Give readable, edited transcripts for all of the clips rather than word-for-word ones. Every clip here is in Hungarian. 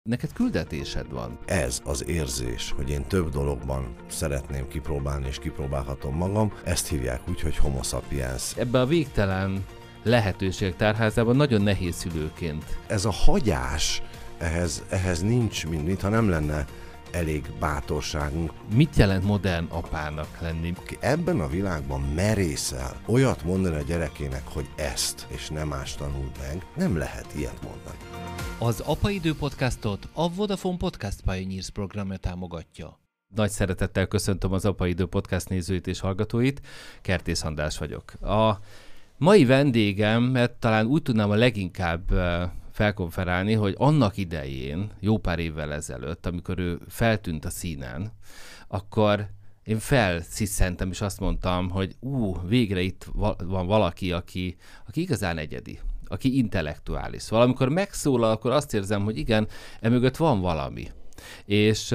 Neked küldetésed van. Ez az érzés, hogy én több dologban szeretném kipróbálni és kipróbálhatom magam, ezt hívják úgy, hogy homo sapiens. Ebbe a végtelen lehetőségek tárházában nagyon nehéz szülőként. Ez a hagyás, ehhez nincs, mintha nem lenne elég bátorságunk. Mit jelent modern apának lenni? Aki ebben a világban merészel olyat mondani a gyerekének, hogy ezt, és nem más tanul meg, nem lehet ilyet mondani. Az Apaidő podcastot a Vodafone Podcast Pioneers programja támogatja. Nagy szeretettel köszöntöm az Apaidő podcast nézőit és hallgatóit, Kertész András vagyok. A mai vendégem, mert talán úgy tudnám a leginkább felkonferálni, hogy annak idején, jó pár évvel ezelőtt, amikor ő feltűnt a színen, akkor én felsziszentem, és azt mondtam, hogy végre itt van valaki, aki igazán egyedi, aki intellektuális. Szóval amikor megszólal, akkor azt érzem, hogy igen, emögött van valami. És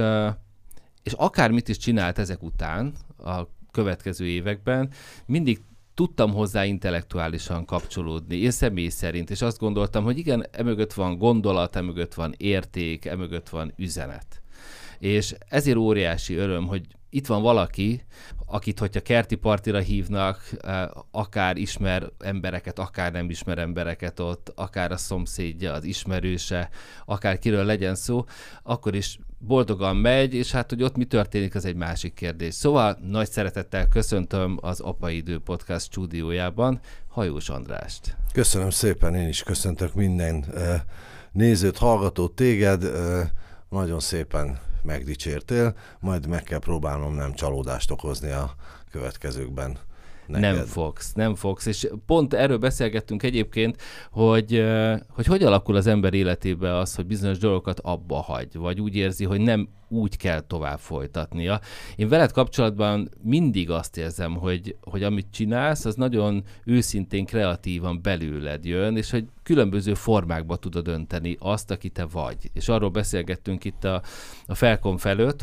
akármit is csinált ezek után, a következő években, mindig tudtam hozzá intellektuálisan kapcsolódni, én személy szerint, és azt gondoltam, hogy igen, emögött van gondolat, emögött van érték, emögött van üzenet. És ezért óriási öröm, hogy itt van valaki, akit, hogyha kerti partira hívnak, akár ismer embereket, akár nem ismer embereket ott, akár a szomszédja, az ismerőse, akár kiről legyen szó, akkor is boldogan megy, és hát, hogy ott mi történik, az egy másik kérdés. Szóval nagy szeretettel köszöntöm az Apaidő podcast stúdiójában Hajós Andrást. Köszönöm szépen, én is köszöntök minden nézőt, hallgatót, téged, nagyon szépen megdicsértél, majd meg kell próbálnom nem csalódást okozni a következőkben neked. Nem fogsz, és pont erről beszélgettünk egyébként, hogy alakul az ember életében az, hogy bizonyos dolgokat abba hagy, vagy úgy érzi, hogy nem úgy kell tovább folytatnia. Én veled kapcsolatban mindig azt érzem, hogy amit csinálsz, az nagyon őszintén, kreatívan belőled jön, és hogy különböző formákba tudod önteni azt, aki te vagy. És arról beszélgettünk itt a felkonf előtt,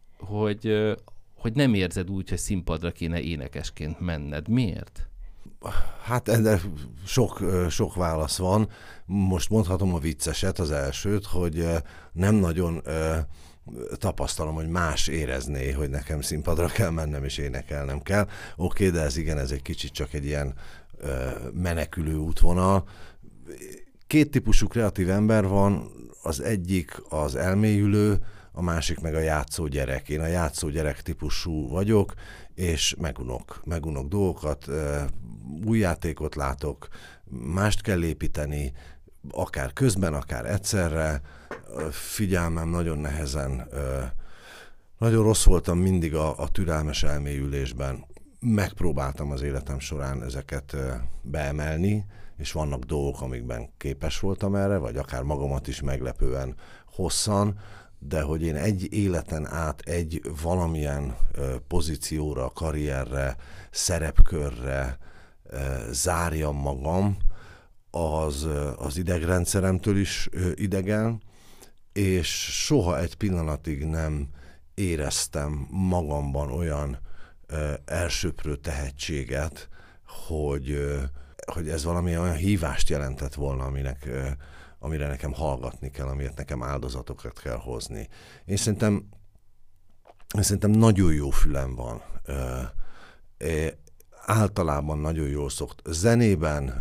hogy nem érzed úgy, hogy színpadra kéne énekesként menned. Miért? Hát ennek sok válasz van. Most mondhatom a vicceset, az elsőt, hogy nem nagyon tapasztalom, hogy más érezné, hogy nekem színpadra kell mennem és énekelnem kell. Oké, de ez egy kicsit csak egy ilyen menekülő útvonal. Két típusú kreatív ember van, az egyik az elmélyülő, a másik meg a játszógyerek. Én a játszógyerek típusú vagyok, és megunok dolgokat, új játékot látok, mást kell építeni, akár közben, akár egyszerre. Figyelmem nagyon nehezen, nagyon rossz voltam mindig a türelmes elmélyülésben. Megpróbáltam az életem során ezeket beemelni, és vannak dolgok, amikben képes voltam erre, vagy akár magamat is meglepően hosszan, de hogy én egy életen át egy valamilyen pozícióra, karrierre, szerepkörre zárjam magam, az idegrendszeremtől is idegen, és soha egy pillanatig nem éreztem magamban olyan elsöprő tehetséget, hogy ez valami olyan hívást jelentett volna, amire nekem hallgatni kell, amiért nekem áldozatokat kell hozni. Én szerintem nagyon jó fülem van. Általában nagyon jól zenében,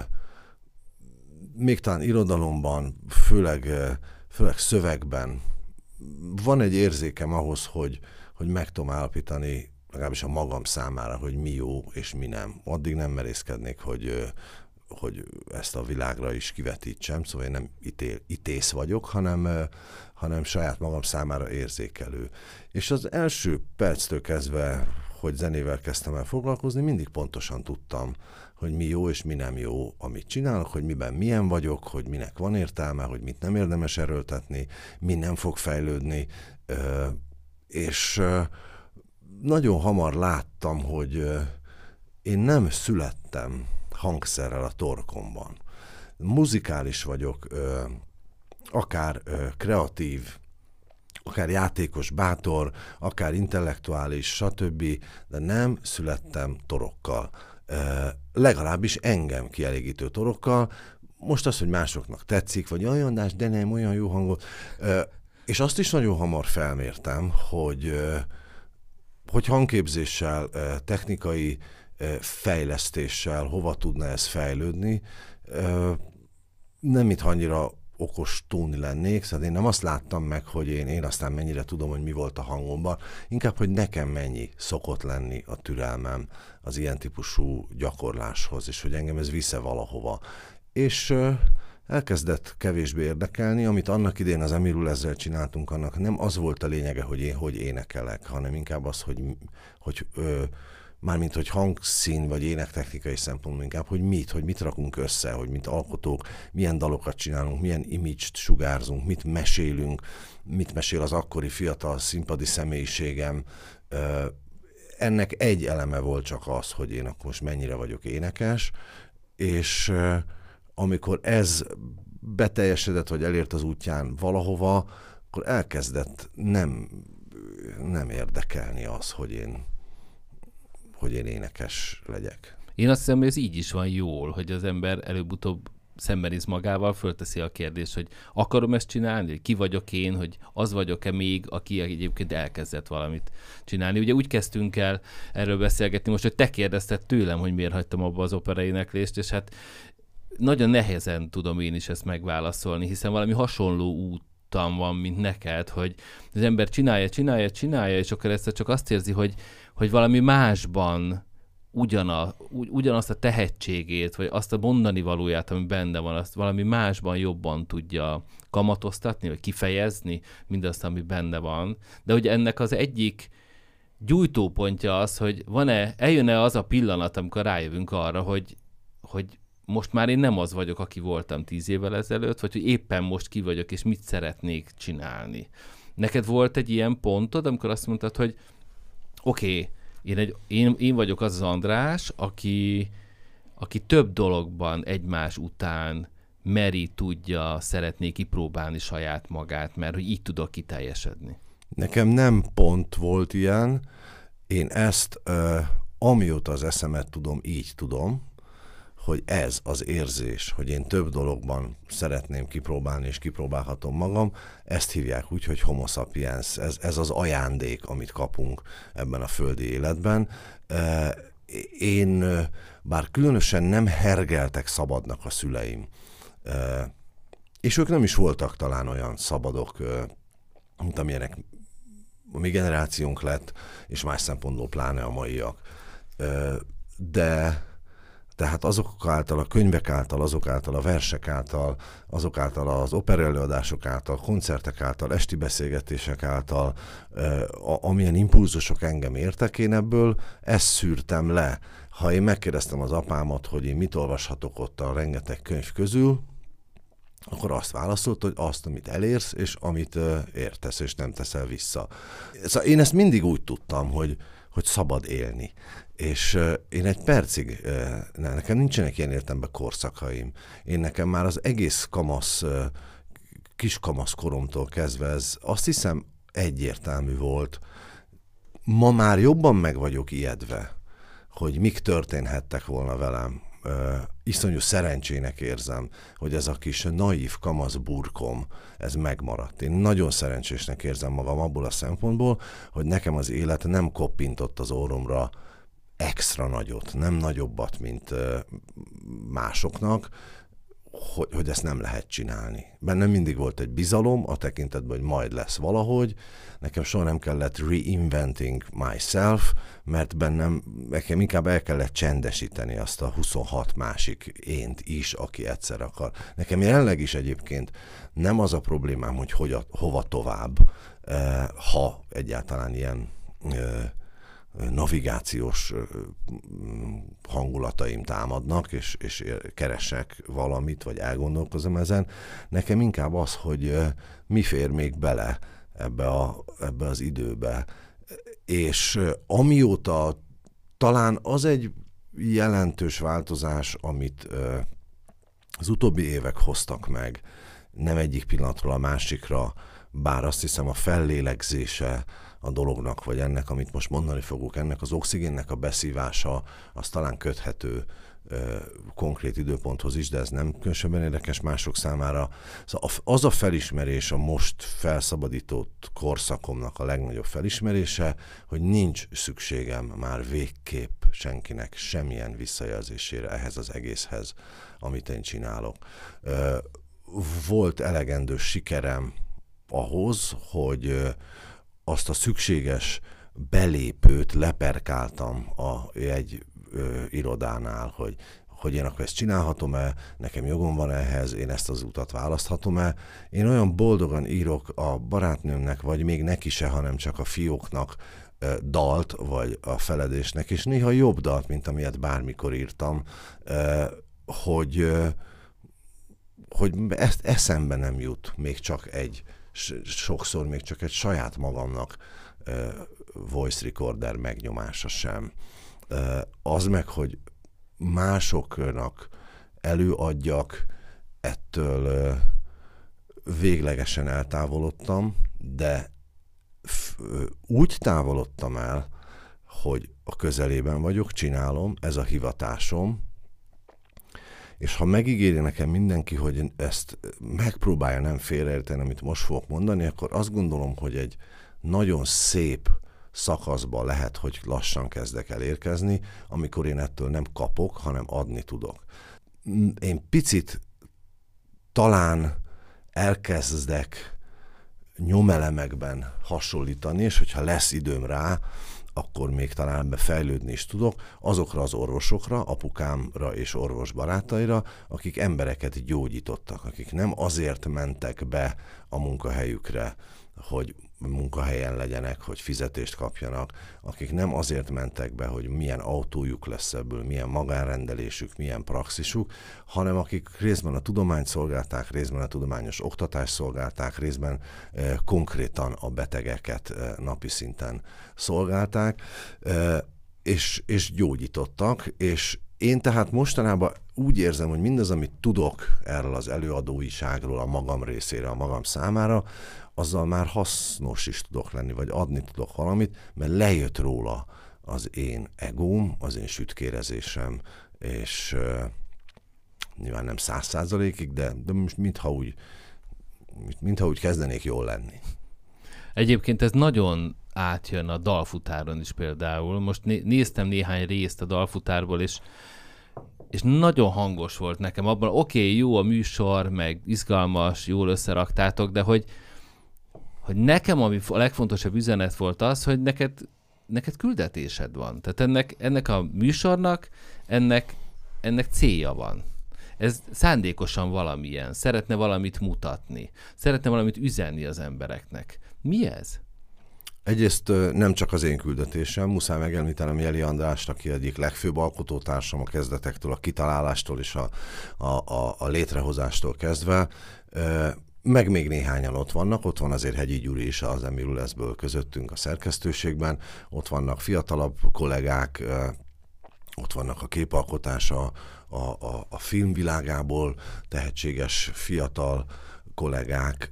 még talán irodalomban, főleg szövegben van egy érzékem ahhoz, hogy meg tudom állapítani, legalábbis a magam számára, hogy mi jó és mi nem. Addig nem merészkednék, hogy ezt a világra is kivetítsem, szóval én nem itész vagyok, hanem saját magam számára érzékelő. És az első perctől kezdve, hogy zenével kezdtem el foglalkozni, mindig pontosan tudtam, hogy mi jó és mi nem jó, amit csinálok, hogy miben milyen vagyok, hogy minek van értelme, hogy mit nem érdemes erőltetni, mi nem fog fejlődni, és nagyon hamar láttam, hogy én nem születtem hangszerrel a torkomban. Muzikális vagyok, akár kreatív, akár játékos, bátor, akár intellektuális, stb., de nem születtem torokkal. Legalábbis engem kielégítő torokkal. most az, hogy másoknak tetszik, vagy olyan András, de nem, olyan jó hangot. És azt is nagyon hamar felmértem, hogy hangképzéssel, technikai fejlesztéssel hova tudna ez fejlődni. Nem itt annyira okos tóni lennék, szóval én nem azt láttam meg, hogy én aztán mennyire tudom, hogy mi volt a hangomban, inkább, hogy nekem mennyi szokott lenni a türelmem az ilyen típusú gyakorláshoz, és hogy engem ez visze valahova. És elkezdett kevésbé érdekelni, amit annak idén az Emirul ezzel csináltunk, annak nem az volt a lényege, hogy én hogy énekelek, hanem inkább az, hogy mármint, hogy hangszín vagy énektechnikai szempontból inkább, hogy mit rakunk össze, hogy mint alkotók, milyen dalokat csinálunk, milyen image-t sugárzunk, mit mesélünk, mit mesél az akkori fiatal színpadi személyiségem. Ennek egy eleme volt csak az, hogy én akkor most mennyire vagyok énekes, és amikor ez beteljesedett, vagy elért az útján valahova, akkor elkezdett nem érdekelni az, hogy én énekes legyek. Én azt hiszem, hogy ez így is van jól, hogy az ember előbb-utóbb szembenéz magával, fölteszi a kérdést, hogy akarom ezt csinálni, hogy ki vagyok én, hogy az vagyok-e még, aki egyébként elkezdett valamit csinálni. Ugye úgy kezdtünk el erről beszélgetni most, hogy te kérdezted tőlem, hogy miért hagytam abba az operaéneklést, és hát nagyon nehezen tudom én is ezt megválaszolni, hiszen valami hasonló útam van, mint neked, hogy az ember csinálja, és akkor ezt csak azt érzi, hogy valami másban ugyanazt a tehetségét, vagy azt a mondani valóját, ami benne van, azt valami másban jobban tudja kamatoztatni, vagy kifejezni mindazt, ami benne van. De hogy ennek az egyik gyújtópontja az, hogy eljön-e az a pillanat, amikor rájövünk arra, hogy most már én nem az vagyok, aki voltam 10 évvel ezelőtt, vagy hogy éppen most ki vagyok, és mit szeretnék csinálni. Neked volt egy ilyen pontod, amikor azt mondtad, hogy oké, én vagyok az András, aki több dologban egymás után tudja, szeretné kipróbálni saját magát, mert hogy így tudok kiteljesedni. Nekem nem pont volt ilyen. Én ezt, amióta az eszemet tudom, így tudom, hogy ez az érzés, hogy én több dologban szeretném kipróbálni, és kipróbálhatom magam, ezt hívják úgy, hogy homo sapiens. Ez az ajándék, amit kapunk ebben a földi életben. Én, bár különösen nem hergeltek szabadnak a szüleim, és ők nem is voltak talán olyan szabadok, mint amilyenek a mi generációnk lett, és más szempontból pláne a maiak. Tehát azok által, a könyvek által, azok által, a versek által, azok által, az operaelőadások által, koncertek által, esti beszélgetések által, amilyen impulzusok engem értek, én ebből ezt szűrtem le. Ha én megkérdeztem az apámat, hogy én mit olvashatok ott a rengeteg könyv közül, akkor azt válaszolt, hogy azt, amit elérsz, és amit értesz, és nem teszel vissza. Szóval én ezt mindig úgy tudtam, hogy szabad élni. És én egy percig, nekem nincsenek ilyen értelemben korszakaim. Nekem már az egész kiskamasz koromtól kezdve ez azt hiszem egyértelmű volt. Ma már jobban meg vagyok ijedve, hogy mik történhettek volna velem. Iszonyú szerencsének érzem, hogy ez a kis naív kamasz burkom, ez megmaradt. Én nagyon szerencsésnek érzem magam abból a szempontból, hogy nekem az élet nem koppintott az orromra extra nagyot, nem nagyobbat, mint másoknak, hogy ezt nem lehet csinálni. Bennem mindig volt egy bizalom a tekintetben, hogy majd lesz valahogy. Nekem soha nem kellett reinventing myself, mert nekem inkább el kellett csendesíteni azt a 26 másik ént is, aki egyszer akar. Nekem jelenleg is egyébként nem az a problémám, hogy hova tovább, ha egyáltalán ilyen navigációs hangulataim támadnak, és keresek valamit, vagy elgondolkozom ezen. Nekem inkább az, hogy mi fér még bele ebbe az időbe. És amióta talán az egy jelentős változás, amit az utóbbi évek hoztak meg, nem egyik pillanatról a másikra, bár azt hiszem a fellélegzése a dolognak, vagy ennek, amit most mondani fogok, ennek az oxigénnek a beszívása, az talán köthető konkrét időponthoz is, de ez nem különösebben érdekes mások számára. Szóval az a felismerés, a most felszabadított korszakomnak a legnagyobb felismerése, hogy nincs szükségem már végképp senkinek semmilyen visszajelzésére ehhez az egészhez, amit én csinálok. Volt elegendő sikerem ahhoz, hogy azt a szükséges belépőt leperkáltam egy irodánál, hogy én akkor ezt csinálhatom-e, nekem jogom van ehhez, én ezt az utat választhatom-e. Én olyan boldogan írok a barátnőmnek, vagy még neki se, hanem csak a fióknak dalt, vagy a feledésnek, és néha jobb dalt, mint amilyet bármikor írtam, hogy ezt eszembe nem jut, még csak sokszor még csak egy saját magamnak voice recorder megnyomása sem. Az meg, hogy másoknak előadjak, ettől véglegesen eltávolodtam, de úgy távolodtam el, hogy a közelében vagyok, csinálom, ez a hivatásom, és ha megígéri nekem mindenki, hogy ezt megpróbálja nem félreérteni, amit most fogok mondani, akkor azt gondolom, hogy egy nagyon szép szakaszba lehet, hogy lassan kezdek el érkezni, amikor én ettől nem kapok, hanem adni tudok. Én picit talán elkezdek nyomelemekben hasonlítani, és hogyha lesz időm rá, akkor még talán ebbe fejlődni is tudok, azokra az orvosokra, apukámra és orvos barátaira, akik embereket gyógyítottak, akik nem azért mentek be a munkahelyükre, hogy munkahelyen legyenek, hogy fizetést kapjanak, akik nem azért mentek be, hogy milyen autójuk lesz ebből, milyen magánrendelésük, milyen praxisuk, hanem akik részben a tudományt szolgálták, részben a tudományos oktatást szolgálták, részben konkrétan a betegeket napi szinten szolgálták, és gyógyítottak, és én tehát mostanában úgy érzem, hogy mindaz, amit tudok erről az előadóiságról a magam részére, a magam számára, azzal már hasznos is tudok lenni, vagy adni tudok valamit, mert lejött róla az én egóm, az én sütkérezésem, és nyilván nem 100%-ig, de most mintha úgy kezdenék jól lenni. Egyébként ez nagyon átjön a dalfutáron is például. Most néztem néhány részt a dalfutárból, és nagyon hangos volt nekem abban, oké, jó a műsor, meg izgalmas, jól összeraktátok, de hogy nekem ami a legfontosabb üzenet volt az, hogy neked küldetésed van. Tehát ennek a műsornak, ennek célja van. Ez szándékosan valamilyen. Szeretne valamit mutatni. Szeretne valamit üzenni az embereknek. Mi ez? Egyrészt nem csak az én küldetésem, muszáj megemlítenem Jeli Andrást, aki egyik legfőbb alkotótársam a kezdetektől, a kitalálástól és a létrehozástól kezdve, meg még néhányan ott vannak, ott van azért Hegyi Gyuri is az Emil Leszből közöttünk a szerkesztőségben, ott vannak fiatalabb kollégák, ott vannak a képalkotás, a filmvilágából tehetséges fiatal kollégák.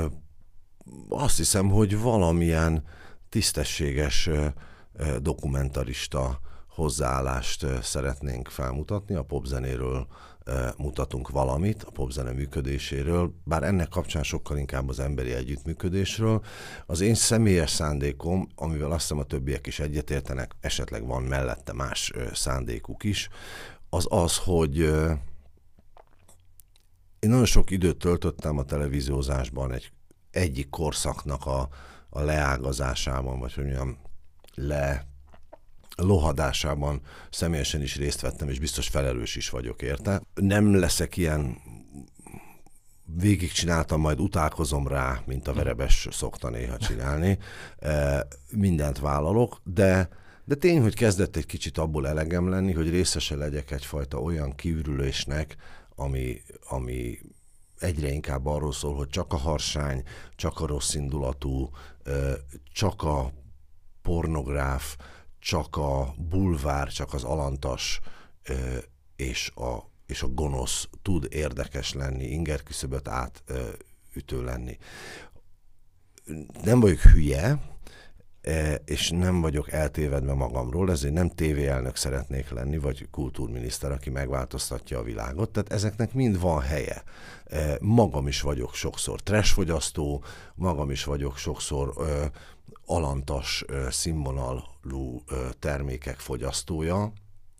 Azt hiszem, hogy valamilyen tisztességes dokumentarista hozzáállást szeretnénk felmutatni. A popzenéről mutatunk valamit, a popzene működéséről, bár ennek kapcsán sokkal inkább az emberi együttműködésről. Az én személyes szándékom, amivel azt hiszem a többiek is egyetértenek, esetleg van mellette más szándékuk is, az, hogy én nagyon sok időt töltöttem a televíziózásban egyik korszaknak a leágazásában, vagy hogy mondjam, lohadásában személyesen is részt vettem, és biztos felelős is vagyok érte. Nem leszek ilyen, végigcsináltam, majd utálkozom rá, mint a Verebes szokta néha csinálni. Mindent vállalok, de tény, hogy kezdett egy kicsit abból elegem lenni, hogy részese legyek egyfajta olyan kiürülésnek, ami egyre inkább arról szól, hogy csak a harsány, csak a rosszindulatú, csak a pornográf, csak a bulvár, csak az alantas és a gonosz tud érdekes lenni, ingerküszöböt átütő lenni. Nem vagyok hülye, és nem vagyok eltévedve magamról, ezért nem tévéelnök szeretnék lenni, vagy kultúrminiszter, aki megváltoztatja a világot, tehát ezeknek mind van helye. Magam is vagyok sokszor trash-fogyasztó, magam is vagyok sokszor alantas színvonalú termékek fogyasztója,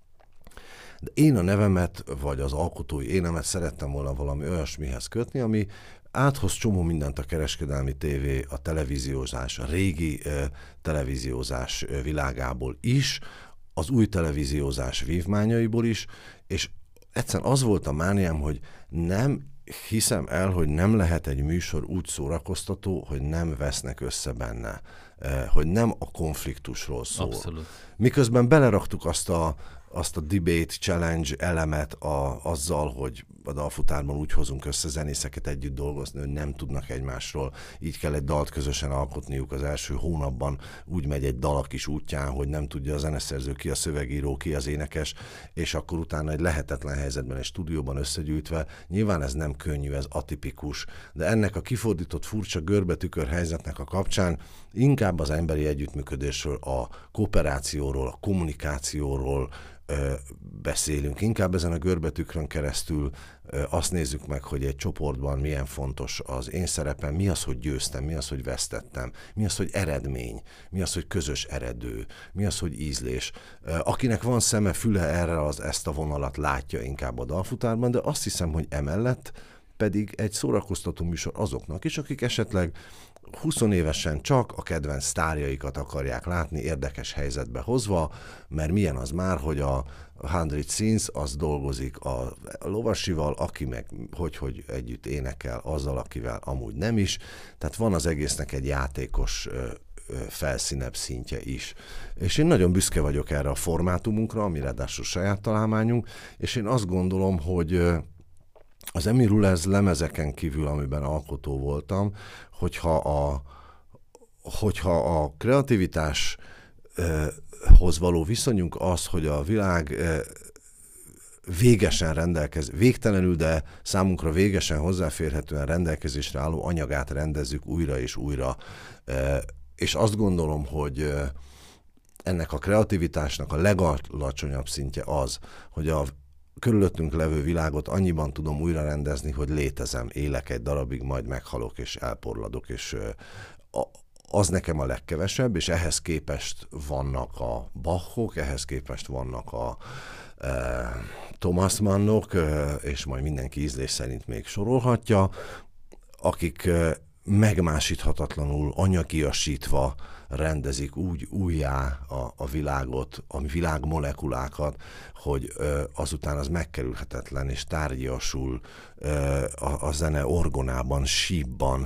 de én a nevemet, vagy az alkotói énemet szerettem volna valami olyasmihez kötni, ami áthoz csomó mindent a kereskedelmi tévé, a televíziózás, a régi televíziózás világából is, az új televíziózás vívmányaiból is, és egyszerűen az volt a mániám, hogy nem hiszem el, hogy nem lehet egy műsor úgy szórakoztató, hogy nem vesznek össze benne, hogy nem a konfliktusról szól. Abszolút. Miközben beleraktuk azt a debate challenge elemet azzal, hogy a dalfutárban úgy hozunk össze zenészeket együtt dolgozni, hogy nem tudnak egymásról, így kell egy dalt közösen alkotniuk az első hónapban, úgy megy egy dal a kis útján, hogy nem tudja a zeneszerző ki a szövegíró, ki az énekes, és akkor utána egy lehetetlen helyzetben egy stúdióban összegyűjtve, nyilván ez nem könnyű, ez atipikus, de ennek a kifordított furcsa görbetükör helyzetnek a kapcsán inkább az emberi együttműködésről, a kooperációról, a kommunikációról beszélünk. Inkább ezen a görbetükrön keresztül azt nézzük meg, hogy egy csoportban milyen fontos az én szerepem, mi az, hogy győztem, mi az, hogy vesztettem, mi az, hogy eredmény, mi az, hogy közös eredő, mi az, hogy ízlés. Akinek van szeme, füle erre ezt a vonalat látja inkább a dalfutárban, de azt hiszem, hogy emellett pedig egy szórakoztató műsor azoknak is, akik esetleg 20 évesen csak a kedvenc sztárjaikat akarják látni érdekes helyzetbe hozva, mert milyen az már, hogy a 100 Scenes az dolgozik a lovasival, aki meg hogy együtt énekel azzal, akivel amúgy nem is. Tehát van az egésznek egy játékos felszínebb szintje is. És én nagyon büszke vagyok erre a formátumunkra, ami ráadásul saját találmányunk, és én azt gondolom, hogy az Emirulez lemezeken kívül, amiben alkotó voltam, hogyha a kreativitáshoz való viszonyunk az, hogy a világ végtelenül, de számunkra végesen hozzáférhetően rendelkezésre álló anyagát rendezzük újra és újra. És azt gondolom, hogy ennek a kreativitásnak a legalacsonyabb szintje az, hogy a körülöttünk levő világot annyiban tudom újra rendezni, hogy létezem, élek egy darabig, majd meghalok és elporladok, és az nekem a legkevesebb, és ehhez képest vannak a Bachok, ehhez képest vannak a Thomas Mannok, és majd mindenki ízlés szerint még sorolhatja, akik megmásíthatatlanul, anyagiasítva rendezik úgy újjá a világot, a világmolekulákat, hogy azután az megkerülhetetlen és tárgyiasul a zene orgonában, sípban.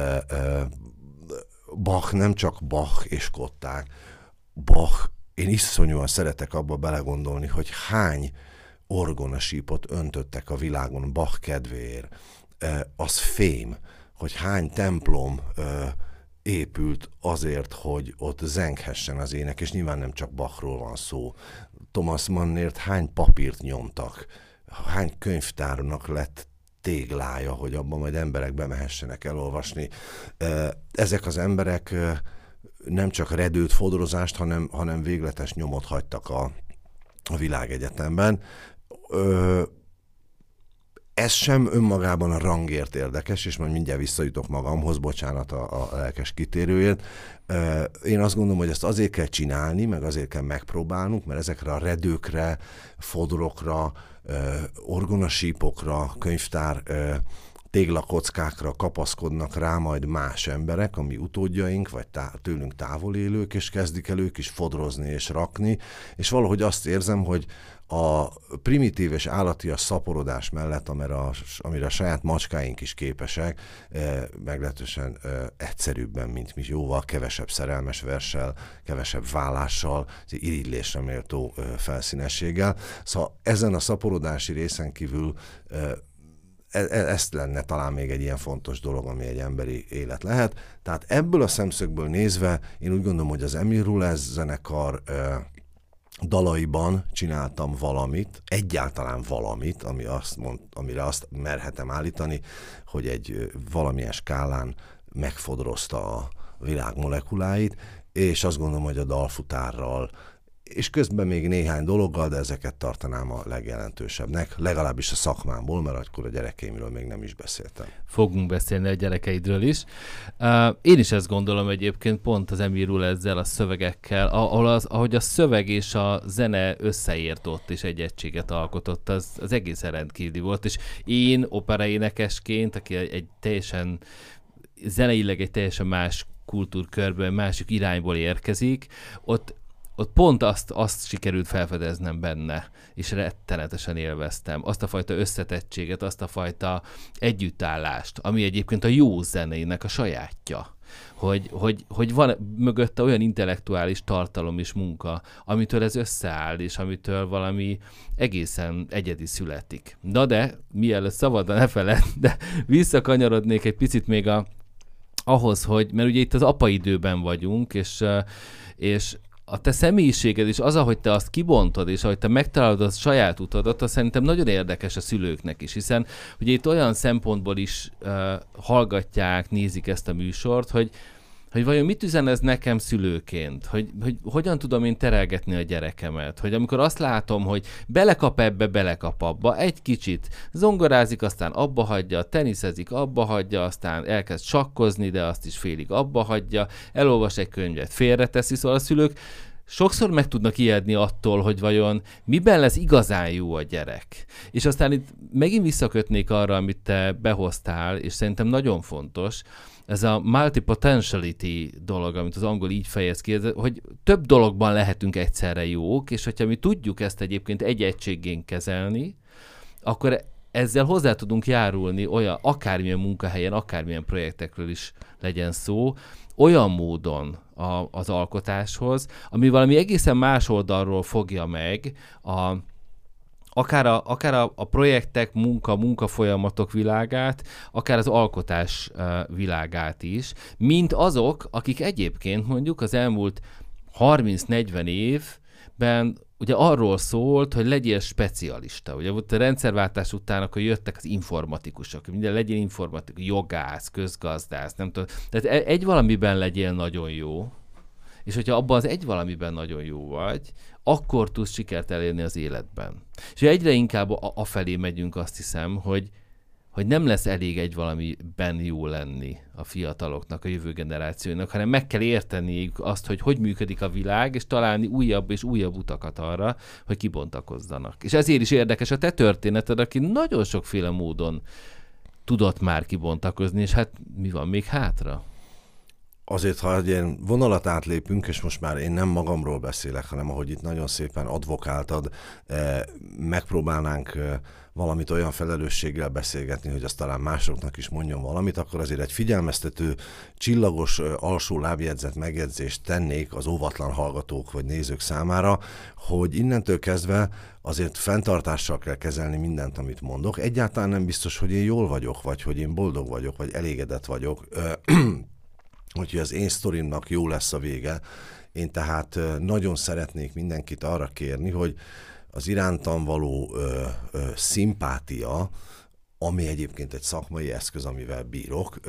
Bach nem csak Bach és kották. Bach, én iszonyúan szeretek abba belegondolni, hogy hány orgonasípot öntöttek a világon Bach kedvéért. Az fém, hogy hány templom épült azért, hogy ott zenghessen az ének, és nyilván nem csak Bachról van szó. Thomas Mannért hány papírt nyomtak, hány könyvtárnak lett téglája, hogy abban majd emberek bemehessenek elolvasni. Ezek az emberek nem csak redőt, fodrozást, hanem végletes nyomot hagytak a világegyetemben. Ez sem önmagában a rangért érdekes, és majd mindjárt visszajutok magamhoz, bocsánat a lelkes kitérőért. Én azt gondolom, hogy ezt azért kell csinálni, meg azért kell megpróbálnunk, mert ezekre a redőkre, fodrokra, orgonasípokra, könyvtár téglakockákra kapaszkodnak rá majd más emberek, ami utódjaink, vagy tőlünk távol élők, és kezdik el ők is fodrozni és rakni, és valahogy azt érzem, hogy a primitív és állatias szaporodás mellett, amire a saját macskáink is képesek, meglehetősen egyszerűbben, mint mi, jóval kevesebb szerelmes verssel, kevesebb vállással, irigylésre méltó felszínességgel. Szóval ezen a szaporodási részen kívül ezt lenne talán még egy ilyen fontos dolog, ami egy emberi élet lehet. Tehát ebből a szemszögből nézve én úgy gondolom, hogy az Emirulez zenekar dalaiban csináltam valamit, egyáltalán valamit, amire azt merhetem állítani, hogy egy valamilyen skálán megfodrozta világ molekuláit, és azt gondolom, hogy a dalfutárral, és közben még néhány dologgal, de ezeket tartanám a legjelentősebbnek, legalábbis a szakmámból, mert akkor a gyerekeimről még nem is beszéltem. Fogunk beszélni a gyerekeidről is. Én is ezt gondolom egyébként, pont az Emil úr ezzel a szövegekkel, ahogy a szöveg és a zene összeért ott és egy egységet alkotott, az egészen rendkívüli volt, és én operaénekesként, aki egy teljesen zeneileg egy teljesen más kultúrkörből, másik irányból érkezik, ott pont azt sikerült felfedeznem benne, és rettenetesen élveztem. Azt a fajta összetettséget, azt a fajta együttállást, ami egyébként a jó zenének a sajátja. Hogy van mögötte olyan intellektuális tartalom és munka, amitől ez összeáll, és amitől valami egészen egyedi születik. Na de, mielőtt szabadon ne feled, de visszakanyarodnék egy picit még ahhoz, mert ugye itt az apaidőben vagyunk, és a te személyiséged is az, ahogy te azt kibontod, és ahogy te megtalálod a saját utadat, az szerintem nagyon érdekes a szülőknek is, hiszen ugye itt olyan szempontból is hallgatják, nézik ezt a műsort, hogy vajon mit üzen ez nekem szülőként, hogy hogyan tudom én terelgetni a gyerekemet, hogy amikor azt látom, hogy belekap ebbe, belekap abba, egy kicsit zongorázik, aztán abba hagyja, teniszezik, abba hagyja, aztán elkezd sakkozni, de azt is félig abba hagyja, elolvas egy könyvet, félreteszi, szóval a szülők sokszor meg tudnak ijedni attól, hogy vajon miben lesz igazán jó a gyerek. És aztán itt megint visszakötnék arra, amit te behoztál, és szerintem nagyon fontos, ez a multipotentiality dolog, amit az angol így fejez ki, hogy több dologban lehetünk egyszerre jók, és hogyha mi tudjuk ezt egyébként egy egységén kezelni, akkor ezzel hozzá tudunk járulni olyan, akármilyen munkahelyen, akármilyen projektekről is legyen szó, olyan módon az alkotáshoz, ami valami egészen más oldalról fogja meg akár a projektek, munkafolyamatok világát, akár az alkotás világát is, mint azok, akik egyébként mondjuk az elmúlt 30-40 évben ugye arról szólt, hogy legyél specialista. Ugye ott a rendszerváltás után akkor jöttek az informatikusok, minden legyél informatikus, jogász, közgazdász, nem tudom. Tehát egy valamiben legyél nagyon jó, és hogyha abban az egy valamiben nagyon jó vagy, akkor tudsz sikert elérni az életben. És egyre inkább afelé megyünk, azt hiszem, hogy nem lesz elég egy valamiben jó lenni a fiataloknak, a jövő generációnak, hanem meg kell érteniük azt, hogy működik a világ, és találni újabb és újabb utakat arra, hogy kibontakozzanak. És ezért is érdekes a te történeted, aki nagyon sokféle módon tudott már kibontakozni, és hát mi van még hátra? Azért, ha egy ilyen vonalat átlépünk, és most már én nem magamról beszélek, hanem ahogy itt nagyon szépen advokáltad, megpróbálnánk valamit olyan felelősséggel beszélgetni, hogy azt talán másoknak is mondjon valamit, akkor azért egy figyelmeztető, csillagos alsó lábjegyzet megjegyzést tennék az óvatlan hallgatók vagy nézők számára, hogy innentől kezdve azért fenntartással kell kezelni mindent, amit mondok. Egyáltalán nem biztos, hogy én jól vagyok, vagy hogy én boldog vagyok, vagy elégedett vagyok, hogy az én sztorimnak jó lesz a vége. Én tehát nagyon szeretnék mindenkit arra kérni, hogy az irántam való szimpátia, ami egyébként egy szakmai eszköz, amivel bírok,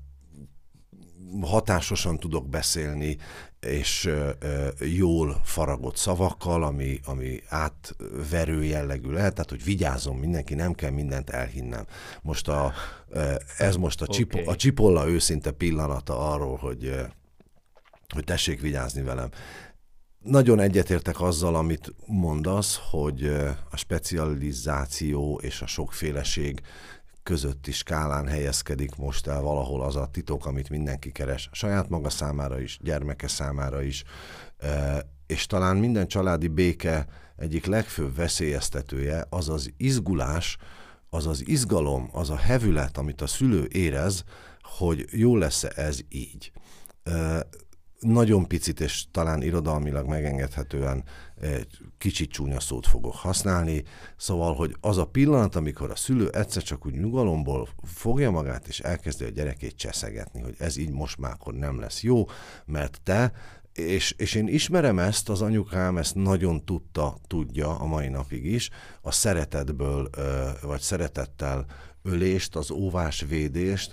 hatásosan tudok beszélni, és jól faragott szavakkal, ami átverő jellegű lehet, tehát hogy vigyázzon mindenki, nem kell mindent elhinnem. Ez most a Csipolla őszinte pillanata arról, hogy tessék vigyázni velem. Nagyon egyetértek azzal, amit mondasz, hogy a specializáció és a sokféleség közötti skálán helyezkedik most el valahol az a titok, amit mindenki keres saját maga számára is, gyermeke számára is, és talán minden családi béke egyik legfőbb veszélyeztetője az az izgulás, az az izgalom, az a hevület, amit a szülő érez, hogy jó lesz-e ez így. Nagyon picit és talán irodalmilag megengedhetően kicsit csúnya szót fogok használni, szóval, hogy az a pillanat, amikor a szülő egyszer csak úgy nyugalomból fogja magát, és elkezdi a gyerekét cseszegetni, hogy ez így most már akkor nem lesz jó, mert te, és én ismerem ezt, az anyukám ezt nagyon tudja a mai napig is, a szeretetből, vagy szeretettel ölést, az óvás védést,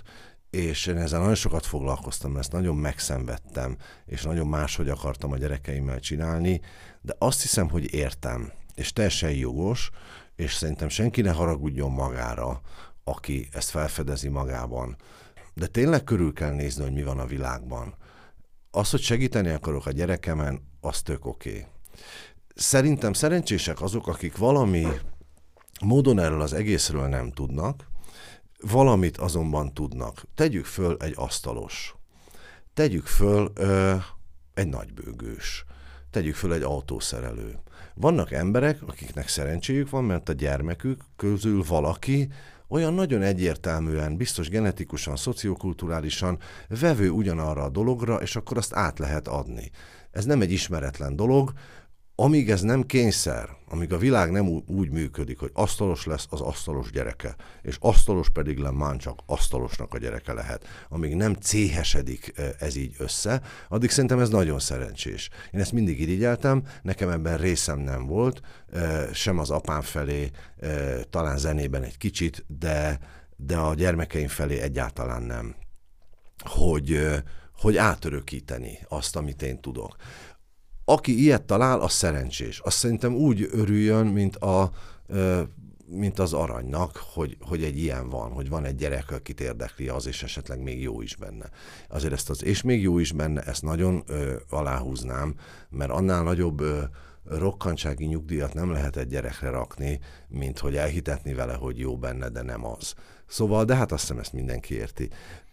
és én ezzel nagyon sokat foglalkoztam, ezt nagyon megszenvedtem, és nagyon máshogy akartam a gyerekeimmel csinálni, de azt hiszem, hogy értem, és teljesen jogos, és szerintem senki ne haragudjon magára, aki ezt felfedezi magában. De tényleg körül kell nézni, hogy mi van a világban. Az, hogy segíteni akarok a gyerekemen, az tök oké. Szerintem szerencsések azok, akik valami módon erről az egészről nem tudnak, valamit azonban tudnak. Tegyük föl egy asztalos, tegyük föl egy nagybőgős, tegyük föl egy autószerelő. Vannak emberek, akiknek szerencséjük van, mert a gyermekük közül valaki olyan nagyon egyértelműen, biztos genetikusan, szociokulturálisan vevő ugyanarra a dologra, és akkor azt át lehet adni. Ez nem egy ismeretlen dolog, amíg ez nem kényszer, amíg a világ nem úgy működik, hogy asztalos lesz az asztalos gyereke, és asztalos pedig már csak asztalosnak a gyereke lehet, amíg nem céhesedik ez így össze, addig szerintem ez nagyon szerencsés. Én ezt mindig irigyeltem, nekem ebben részem nem volt, sem az apám felé, talán zenében egy kicsit, de a gyermekeim felé egyáltalán nem, hogy átörökíteni azt, amit én tudok. Aki ilyet talál, az szerencsés. Azt szerintem úgy örüljön, mint az aranynak, hogy egy ilyen van, hogy van egy gyerek, akit érdekli az, és esetleg még jó is benne. Azért és még jó is benne, ezt nagyon aláhúznám, mert annál nagyobb rokkantsági nyugdíjat nem lehet egy gyerekre rakni, mint hogy elhitetni vele, hogy jó benne, de nem az. Szóval, de hát azt hiszem, ezt mindenki érti.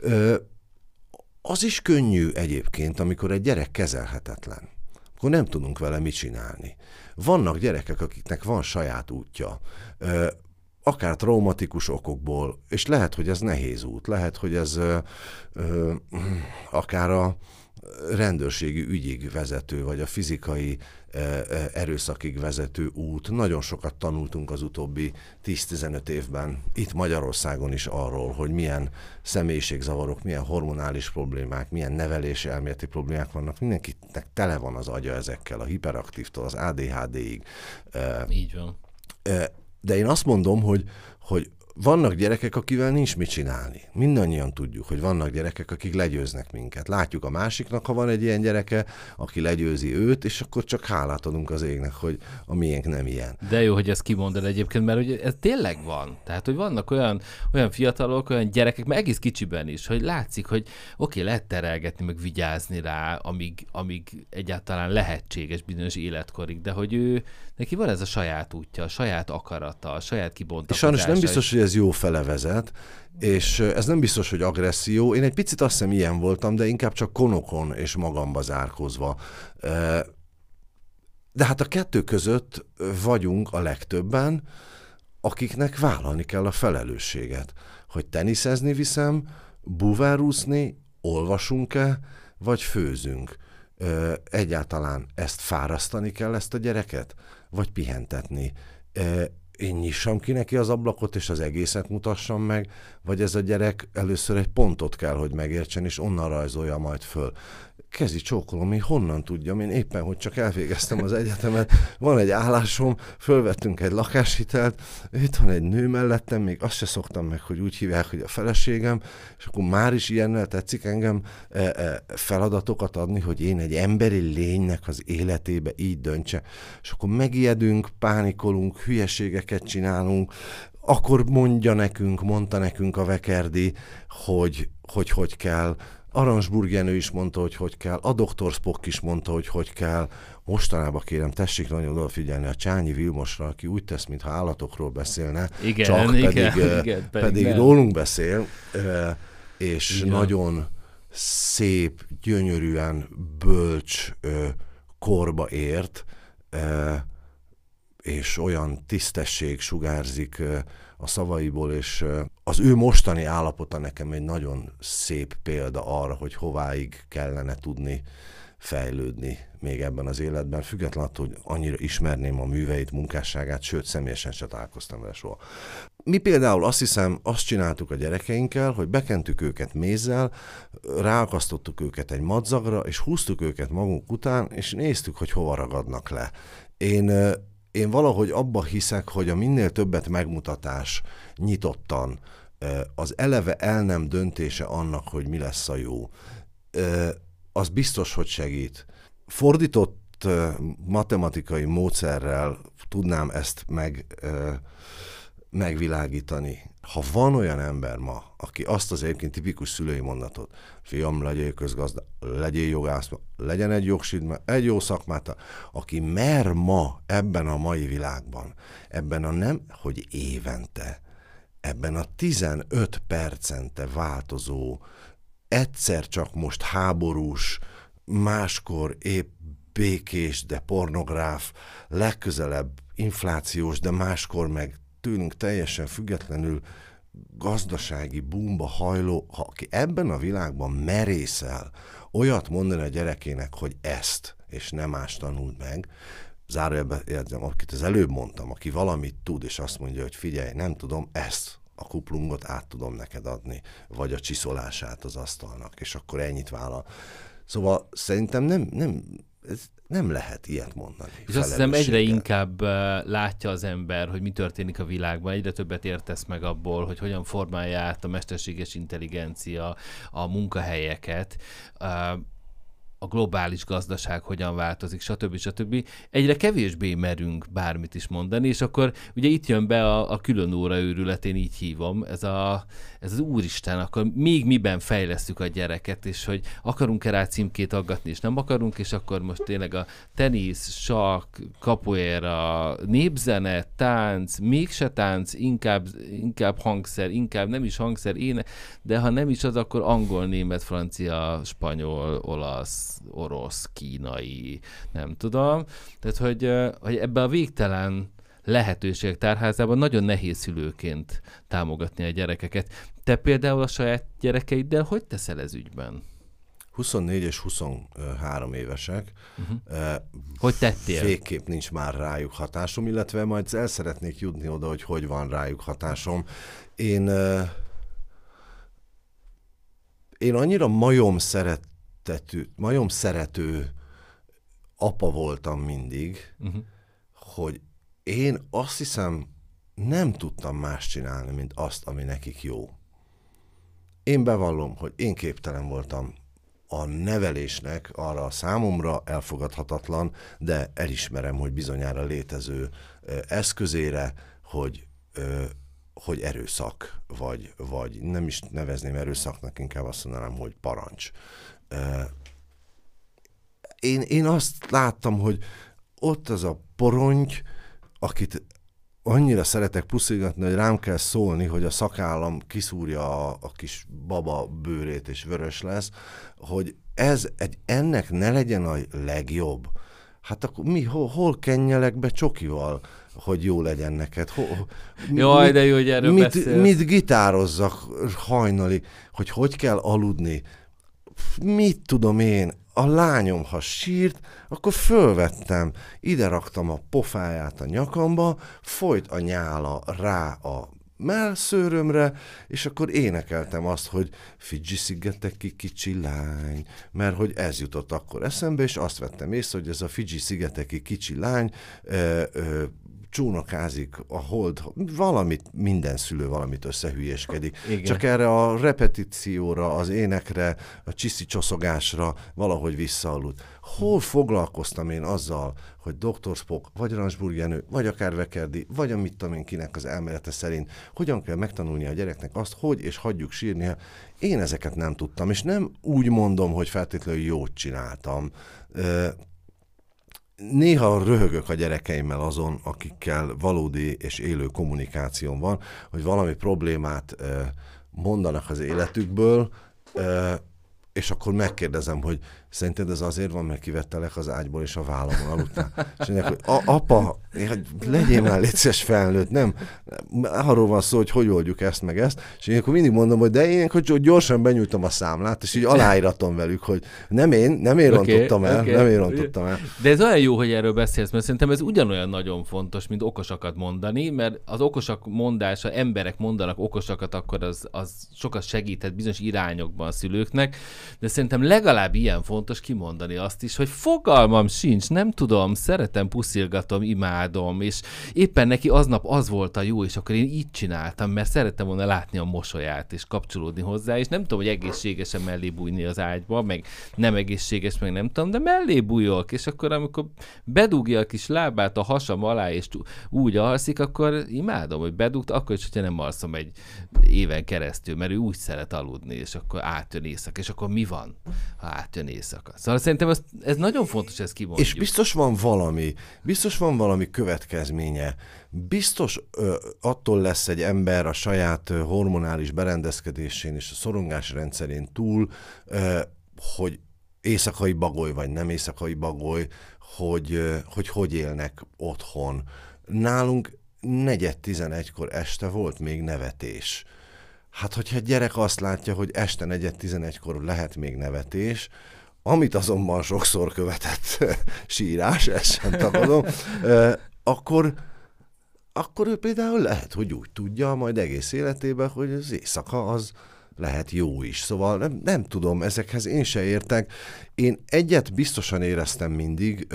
Az is könnyű egyébként, amikor egy gyerek kezelhetetlen. Akkor nem tudunk vele mit csinálni. Vannak gyerekek, akiknek van saját útja, akár traumatikus okokból, és lehet, hogy ez nehéz út, lehet, hogy ez akár a rendőrségi ügyig vezető, vagy a fizikai erőszakig vezető út. Nagyon sokat tanultunk az utóbbi 10-15 évben, itt Magyarországon is arról, hogy milyen személyiségzavarok, milyen hormonális problémák, milyen nevelési elméleti problémák vannak. Mindenkinek tele van az agya ezekkel, a hiperaktívtól az ADHD-ig. Így van. De én azt mondom, hogy vannak gyerekek, akivel nincs mit csinálni. Mindannyian tudjuk, hogy vannak gyerekek, akik legyőznek minket. Látjuk a másiknak, ha van egy ilyen gyereke, aki legyőzi őt, és akkor csak hálát adunk az égnek, hogy a miénk nem ilyen. De jó, hogy ezt kimondod egyébként, mert ugye ez tényleg van. Tehát, hogy vannak olyan fiatalok, olyan gyerekek, mert egész kicsiben is, hogy látszik, hogy oké, lehet terelgetni, meg vigyázni rá, amíg egyáltalán lehetséges bizonyos életkorig, de hogy neki van ez a saját útja, a saját akarata, a saját kibontakozása. És sajnos nem biztos, hogy ez jó fele vezet, és ez nem biztos, hogy agresszió. Én egy picit azt hiszem ilyen voltam, de inkább csak konokon és magamba zárkozva. De hát a kettő között vagyunk a legtöbben, akiknek vállalni kell a felelősséget. Hogy teniszezni viszem, buvárúszni, olvasunk-e, vagy főzünk. Egyáltalán ezt fárasztani kell, ezt a gyereket? Vagy pihentetni? Én nyissam ki neki az ablakot, és az egészet mutassam meg, vagy ez a gyerek először egy pontot kell, hogy megértsen, és onnan rajzolja majd föl. Kezi csókolom, én honnan tudjam, én éppen, hogy csak elvégeztem az egyetemet, van egy állásom, fölvettünk egy lakáshitelt, itt van egy nő mellettem, még azt se szoktam meg, hogy úgy hívják, hogy a feleségem, és akkor már is ilyennel tetszik engem feladatokat adni, hogy én egy emberi lénynek az életébe így döntse, és akkor megijedünk, pánikolunk, hülyeségeket csinálunk, akkor mondta nekünk a Vekerdi, hogy kell. Aranysburg Jenő is mondta, hogy kell, a Dr. Spock is mondta, hogy kell. Mostanában kérem, tessék nagyon odafigyelni a Csányi Vilmosra, aki úgy tesz, mintha állatokról beszélne, igen, csak pedig rólunk beszél, és igen, nagyon szép, gyönyörűen bölcs korba ért, és olyan tisztesség sugárzik a szavaiból, és az ő mostani állapota nekem egy nagyon szép példa arra, hogy hováig kellene tudni fejlődni még ebben az életben, függetlenül attól, hogy annyira ismerném a műveit, munkásságát, sőt, személyesen se találkoztam vele soha. Mi például azt hiszem, azt csináltuk a gyerekeinkkel, hogy bekentük őket mézzel, ráakasztottuk őket egy madzagra, és húztuk őket magunk után, és néztük, hogy hova ragadnak le. Én valahogy abba hiszek, hogy a minél többet megmutatás nyitottan, az eleve el nem döntése annak, hogy mi lesz a jó, az biztos, hogy segít. Fordított matematikai módszerrel tudnám ezt megvilágítani. Ha van olyan ember ma, aki azt az egyébként tipikus szülői mondatot, fiam, legyél közgazda, legyél jogász, legyen egy jogsid, egy jó szakmát, aki mer ma ebben a mai világban, ebben a nem, hogy évente, ebben a 15 percente változó, egyszer csak most háborús, máskor épp békés, de pornográf, legközelebb inflációs, de máskor meg tőlünk teljesen függetlenül gazdasági boomba hajló, aki ebben a világban merészel olyat mondani a gyerekének, hogy ezt, és nem más tanuld meg, zárójelben érzem, akit az előbb mondtam, aki valamit tud, és azt mondja, hogy figyelj, nem tudom, ezt a kuplungot át tudom neked adni, vagy a csiszolását az asztalnak, és akkor ennyit vállal. Szóval szerintem nem lehet ilyet mondani. És azt hiszem egyre inkább látja az ember, hogy mi történik a világban, egyre többet értesz meg abból, hogy hogyan formálja át a mesterséges intelligencia a munkahelyeket, a globális gazdaság hogyan változik, stb. Egyre kevésbé merünk bármit is mondani, és akkor ugye itt jön be a külön óra őrület, én így hívom, ez az úristen, akkor még miben fejlesztjük a gyereket, és hogy akarunk-e rá címkét aggatni, és nem akarunk, és akkor most tényleg a tenisz, sakk, capoeira, népzene, tánc, mégse tánc, inkább hangszer, inkább nem is hangszer, de ha nem is az, akkor angol, német, francia, spanyol, olasz, orosz, kínai, nem tudom. Tehát, hogy ebben a végtelen lehetőségek tárházában nagyon nehéz szülőként támogatni a gyerekeket. Te például a saját gyerekeiddel hogy teszel ez ügyben? 24 és 23 évesek. Hogy tettél? Végképp nincs már rájuk hatásom, illetve majd el szeretnék jutni oda, hogy van rájuk hatásom. Én annyira majom szerető apa voltam mindig, hogy én azt hiszem, nem tudtam más csinálni, mint azt, ami nekik jó. Én bevallom, hogy én képtelen voltam a nevelésnek arra a számomra elfogadhatatlan, de elismerem, hogy bizonyára létező eszközére, hogy erőszak, vagy nem is nevezném erőszaknak, inkább azt mondanám, hogy parancs. Én azt láttam, hogy ott az a poronty, akit annyira szeretek puszilgatni, hogy rám kell szólni, hogy a szakállam kiszúrja a kis baba bőrét, és vörös lesz, hogy ennek ne legyen a legjobb. Hát akkor hol kenjelek be csokival, hogy jó legyen neked? Jaj, de jó, hogy erről beszélsz. Mit gitározzak hajnali, hogy kell aludni? Mit tudom én? A lányom, ha sírt, akkor fölvettem, ide raktam a pofáját a nyakamba, folyt a nyála rá a mellszőrömre, és akkor énekeltem azt, hogy Fidzsi-szigeteki kicsi lány, mert hogy ez jutott akkor eszembe, és azt vettem észre, hogy ez a Fidzsi-szigeteki kicsi lány csónakázik a hold, minden szülő valamit összehülyéskedik. Igen. Csak erre a repetícióra, az énekre, a csiszi-csoszogásra valahogy visszaaludt. Hol foglalkoztam én azzal, hogy Dr. Spock, vagy Ransburg Jenő, vagy akár Vekerdi, vagy a mit tudom én kinek az elmélete szerint, hogyan kell megtanulni a gyereknek azt, hogy és hagyjuk sírnia. Én ezeket nem tudtam, és nem úgy mondom, hogy feltétlenül jót csináltam. Néha röhögök a gyerekeimmel azon, akikkel valódi és élő kommunikációm van, hogy valami problémát mondanak az életükből, és akkor megkérdezem, hogy szerinted ez azért van, mert kivettelek az ágyból, és a vállamon aludtál. És mondják, hogy apa, legyél már létszes felnőtt, nem? Arról van szó, hogy oldjuk ezt meg ezt, és én akkor mindig mondom, hogy de én hogy gyorsan benyújtom a számlát, és így aláíratom velük, hogy nem én rontottam el. De ez olyan jó, hogy erről beszélsz, mert szerintem ez ugyanolyan nagyon fontos, mint okosakat mondani, mert az okosak mondása, emberek mondanak okosakat, akkor az sokat segíthet bizonyos irányokban a szülőknek. de szerintem legalább ilyen fontos kimondani azt is, hogy fogalmam sincs, nem tudom, szeretem, puszilgatom, imádom, és éppen neki aznap az volt a jó, és akkor én így csináltam, mert szerettem volna látni a mosolyát, és kapcsolódni hozzá, és nem tudom, hogy egészségesen mellé bújni az ágyba, meg nem egészséges, meg nem tudom, de mellé bújok, és akkor amikor bedugja a kis lábát a hasam alá, és úgy alszik, akkor imádom, hogy bedugta, akkor is, hogyha nem alszom egy éven keresztül, mert ő úgy szeret aludni, és akkor átjön éjszaka, és akkor mi van, ha átjön éjszaka? Szóval szerintem ez nagyon fontos, ezt kimondjuk. És biztos van valami következménye. Biztos attól lesz egy ember a saját hormonális berendezkedésén és a szorongás rendszerén túl, hogy éjszakai bagoly vagy nem éjszakai bagoly, hogy élnek otthon. Nálunk 4:11-kor este volt még nevetés. Hát, hogyha egy gyerek azt látja, hogy este 4:11-kor lehet még nevetés, amit azonban sokszor követett sírás, ezt sem tagadom, akkor ő például lehet, hogy úgy tudja majd egész életében, hogy az éjszaka az lehet jó is. Szóval nem tudom, ezekhez én se értek. Én egyet biztosan éreztem mindig,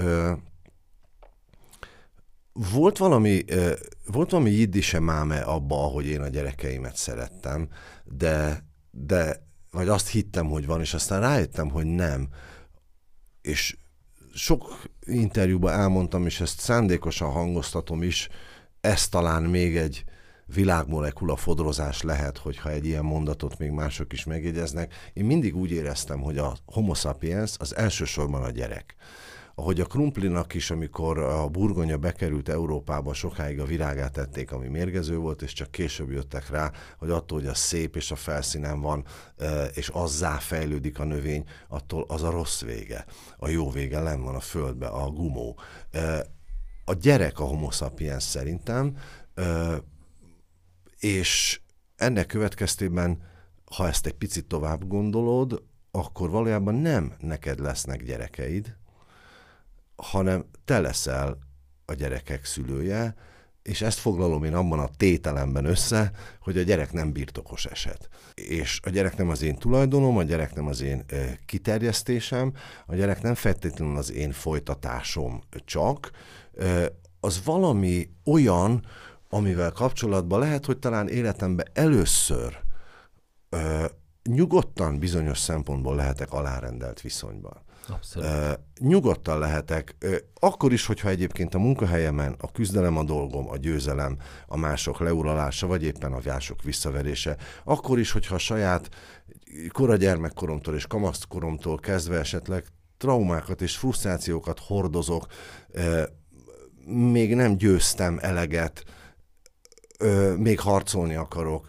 volt valami jiddische máme abba, ahogy én a gyerekeimet szerettem, de vagy azt hittem, hogy van, és aztán rájöttem, hogy nem. És sok interjúban elmondtam, és ezt szándékosan hangoztatom is, ez talán még egy világmolekula fodrozás lehet, hogyha egy ilyen mondatot még mások is megjegyeznek. Én mindig úgy éreztem, hogy a homo sapiens az elsősorban a gyerek. Ahogy a krumplinak is, amikor a burgonya bekerült Európába, sokáig a virágát ették, ami mérgező volt, és csak később jöttek rá, hogy attól, hogy az szép és a felszínen van, és azzá fejlődik a növény, attól az a rossz vége. A jó vége lenn van a földbe, a gumó. A gyerek a homo sapiens szerintem, és ennek következtében, ha ezt egy picit tovább gondolod, akkor valójában nem neked lesznek gyerekeid, hanem te leszel a gyerekek szülője, és ezt foglalom én abban a tételemben össze, hogy a gyerek nem birtokos eset. És a gyerek nem az én tulajdonom, a gyerek nem az én kiterjesztésem, a gyerek nem feltétlenül az én folytatásom csak, az valami olyan, amivel kapcsolatban lehet, hogy talán életemben először nyugodtan bizonyos szempontból lehetek alárendelt viszonyban. Nyugodtan lehetek, akkor is, hogyha egyébként a munkahelyemen a küzdelem a dolgom, a győzelem, a mások leuralása, vagy éppen a mások visszaverése, akkor is, hogyha a saját kora gyermekkoromtól és kamaszkoromtól kezdve esetleg traumákat és frusztrációkat hordozok, még nem győztem eleget, még harcolni akarok.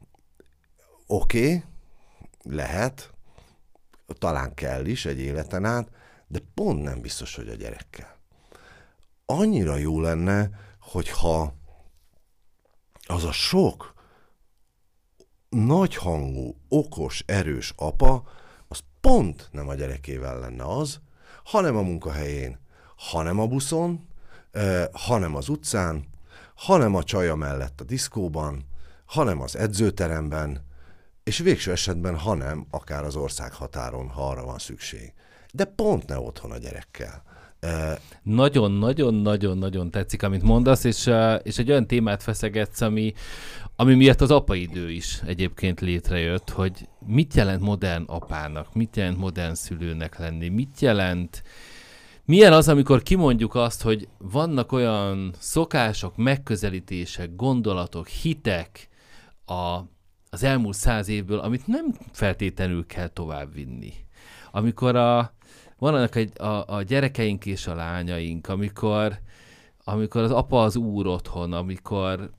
Oké, lehet, talán kell is egy életen át, de pont nem biztos, hogy a gyerekkel. Annyira jó lenne, hogyha az a sok nagyhangú, okos, erős apa, az pont nem a gyerekével lenne az, hanem a munkahelyén, hanem a buszon, hanem az utcán, hanem a csaja mellett a diszkóban, hanem az edzőteremben, és végső esetben, hanem akár az országhatáron, ha arra van szükség. De pont ne otthon a gyerekkel. Nagyon-nagyon-nagyon-nagyon tetszik, amit mondasz, és egy olyan témát feszegetsz, ami miatt az apaidő is egyébként létrejött, hogy mit jelent modern apának, mit jelent modern szülőnek lenni, milyen az, amikor kimondjuk azt, hogy vannak olyan szokások, megközelítések, gondolatok, hitek az elmúlt 100 évből, amit nem feltétlenül kell továbbvinni. Amikor vannak a gyerekeink és a lányaink, amikor az apa az úr otthon, amikor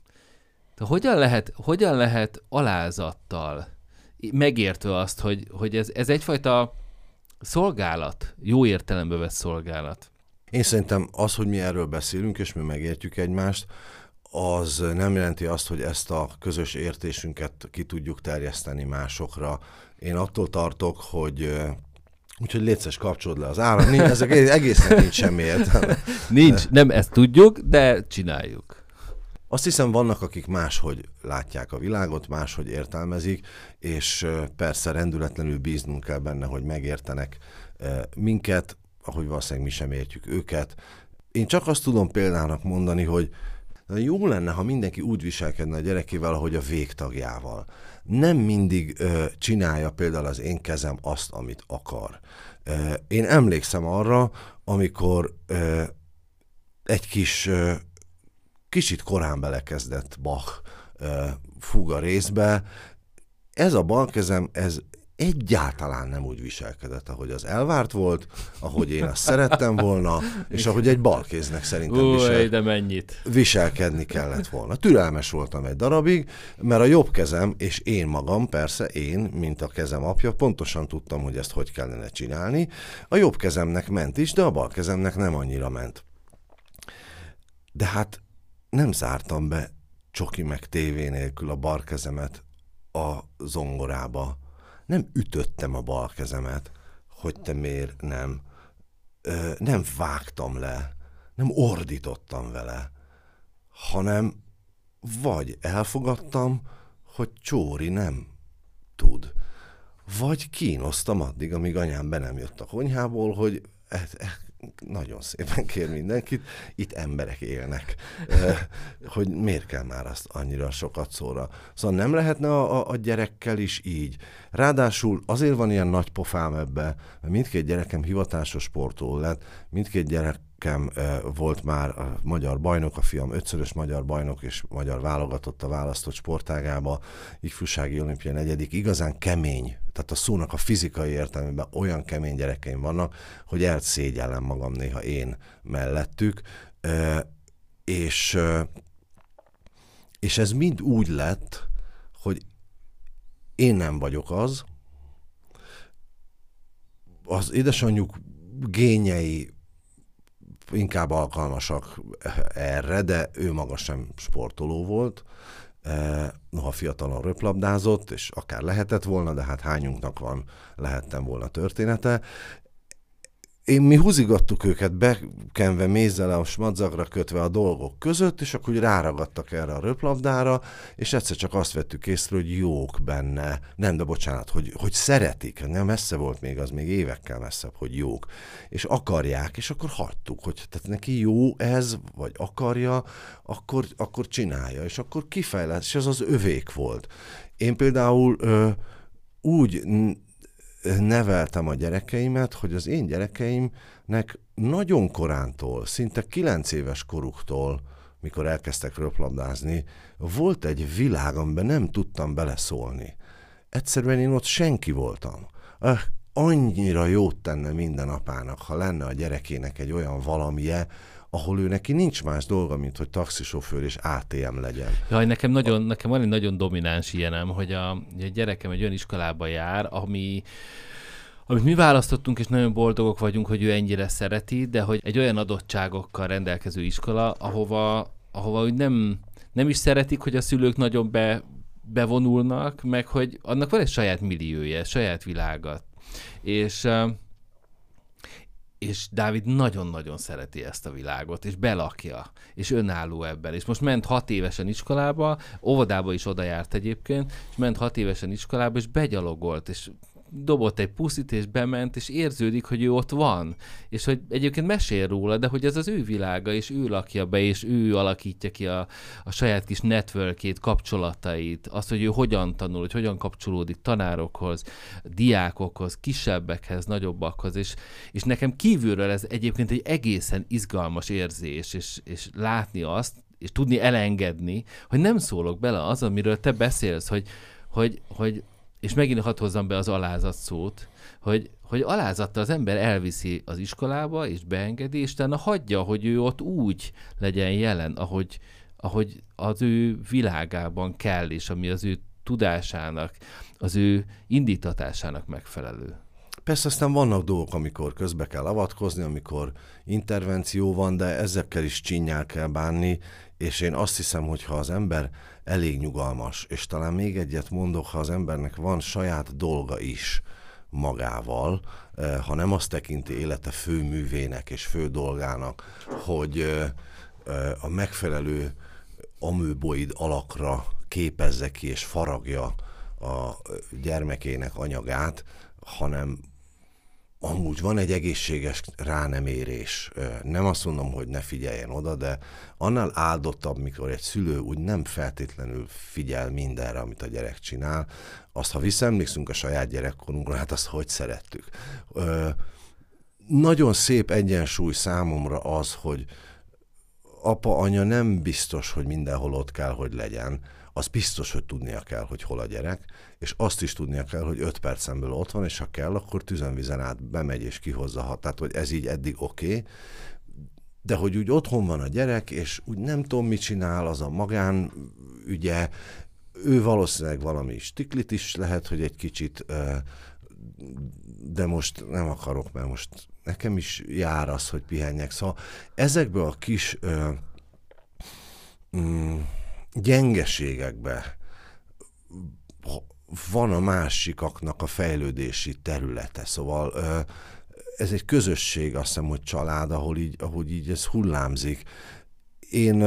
hogyan lehet alázattal, megértve azt, hogy ez egyfajta szolgálat, jó értelembe vett szolgálat. Én szerintem az, hogy mi erről beszélünk, és mi megértjük egymást, az nem jelenti azt, hogy ezt a közös értésünket ki tudjuk terjeszteni másokra. Én attól tartok, hogy úgyhogy létszes, kapcsolod le az áram. Ezek egészen nincs semmi értelme. Nincs, nem ezt tudjuk, de csináljuk. Azt hiszem, vannak, akik máshogy látják a világot, máshogy értelmezik, és persze rendületlenül bíznunk kell benne, hogy megértenek minket, ahogy valószínűleg mi sem értjük őket. Én csak azt tudom példának mondani, hogy jó lenne, ha mindenki úgy viselkedne a gyerekével, ahogy a végtagjával. Nem mindig csinálja például az én kezem azt, amit akar. Én emlékszem arra, amikor egy kicsit korán belekezdett Bach fuga részbe. Ez a bal kezem, ez egyáltalán nem úgy viselkedett, ahogy az elvárt volt, ahogy én azt szerettem volna, és ahogy egy balkéznek szerintem viselkedni kellett volna. Türelmes voltam egy darabig, mert a jobb kezem, és én magam, persze én, mint a kezem apja, pontosan tudtam, hogy ezt hogy kellene csinálni. A jobb kezemnek ment is, de a bal kezemnek nem annyira ment. De hát nem zártam be csoki meg tévé nélkül a bal kezemet a zongorába. Nem ütöttem a bal kezemet, hogy te miért nem. Nem vágtam le, nem ordítottam vele, hanem vagy elfogadtam, hogy Csóri nem tud, vagy kínoztam addig, amíg anyám be nem jött a konyhából, hogy nagyon szépen kér mindenkit, itt emberek élnek, hogy miért kell már azt annyira sokat szóra. Szóval nem lehetne a gyerekkel is így. Ráadásul azért van ilyen nagy pofám ebbe, mert mindkét gyerekem hivatásos sportoló lett, mindkét gyerekem volt már a magyar bajnok, a fiam 5-szörös magyar bajnok és magyar válogatott a választott sportágába, ifjúsági olimpia 4. igazán kemény, tehát a szónak a fizikai értelmében olyan kemény gyerekeim vannak, hogy elszégyellem magam néha én mellettük, és ez mind úgy lett, hogy én nem vagyok az édesanyjuk génjei inkább alkalmasak erre, de ő maga sem sportoló volt, noha fiatalon röplabdázott, és akár lehetett volna, de hát hányunknak lehettem volna története. Mi húzigattuk őket bekenve mézzel a smadzagra kötve a dolgok között, és akkor úgy ráragadtak erre a röplabdára, és egyszer csak azt vettük észre, hogy jók benne. Nem, de bocsánat, hogy szeretik. Nem, messze volt még, az még évekkel messzebb, hogy jók. És akarják, és akkor hagytuk, hogy tehát neki jó ez, vagy akarja, akkor csinálja, és akkor kifejlett, és ez az övék volt. Én például úgy neveltem a gyerekeimet, hogy az én gyerekeimnek nagyon korántól, szinte 9 éves koruktól, mikor elkezdtek röplabdázni, volt egy világ, amiben nem tudtam beleszólni. Egyszerűen én ott senki voltam. Annyira jót tenne minden apának, ha lenne a gyerekének egy olyan valamije, ahol ő neki nincs más dolga, mint hogy taxisofőr és ATM legyen. Jaj, nekem van egy nagyon domináns ilyenem, hogy a gyerekem egy olyan iskolába jár, amit mi választottunk, és nagyon boldogok vagyunk, hogy ő ennyire szereti, de hogy egy olyan adottságokkal rendelkező iskola, ahova úgy nem is szeretik, hogy a szülők nagyon bevonulnak, meg hogy annak van egy saját milliója, saját világa. És Dávid nagyon-nagyon szereti ezt a világot, és belakja, és önálló ebben. És most ment 6 évesen iskolába, óvodába is oda járt egyébként, és ment 6 évesen iskolába, és begyalogolt, és dobott egy puszit, és bement, és érződik, hogy ő ott van. És hogy egyébként mesél róla, de hogy ez az ő világa, és ő lakja be, és ő alakítja ki a saját kis networkét, kapcsolatait, azt, hogy ő hogyan tanul, hogy hogyan kapcsolódik tanárokhoz, diákokhoz, kisebbekhez, nagyobbakhoz, és nekem kívülről ez egyébként egy egészen izgalmas érzés, és látni azt, és tudni elengedni, hogy nem szólok bele az, amiről te beszélsz, hogy és megint hadd hozzam be az alázat szót, hogy alázattal az ember elviszi az iskolába, és beengedi, és utána hagyja, hogy ő ott úgy legyen jelen, ahogy az ő világában kell, és ami az ő tudásának, az ő indítatásának megfelelő. Persze aztán vannak dolgok, amikor közbe kell avatkozni, amikor intervenció van, de ezekkel is csinnyál kell bánni, és én azt hiszem, hogy ha az ember elég nyugalmas, és talán még egyet mondok, ha az embernek van saját dolga is magával, ha nem azt tekinti élete fő művének és fő dolgának, hogy a megfelelő amöboid alakra képezze ki és faragja a gyermekének anyagát, hanem amúgy van egy egészséges ránemérés. Nem azt mondom, hogy ne figyeljen oda, de annál áldottabb, mikor egy szülő úgy nem feltétlenül figyel mindenre, amit a gyerek csinál. Azt, ha visszaemlékszünk a saját gyerekkorunkra, hát azt hogy szerettük. Nagyon szép egyensúly számomra az, hogy apa, anya nem biztos, hogy mindenhol ott kell, hogy legyen. Az biztos, hogy tudnia kell, hogy hol a gyerek, és azt is tudnia kell, hogy 5 percen belül ott van, és ha kell, akkor tüzönvizen át bemegy és kihozza. Tehát, hogy ez így eddig oké. De hogy úgy otthon van a gyerek, és úgy nem tudom, mit csinál, az a magánügye, ő valószínűleg valami stiklit is lehet, hogy egy kicsit, de most nem akarok, mert most nekem is jár az, hogy pihenjek. Szóval ezekből a kis gyengeségekben van a másikaknak a fejlődési területe. Szóval ez egy közösség, azt hiszem, hogy család, ahogy így ez hullámzik. Én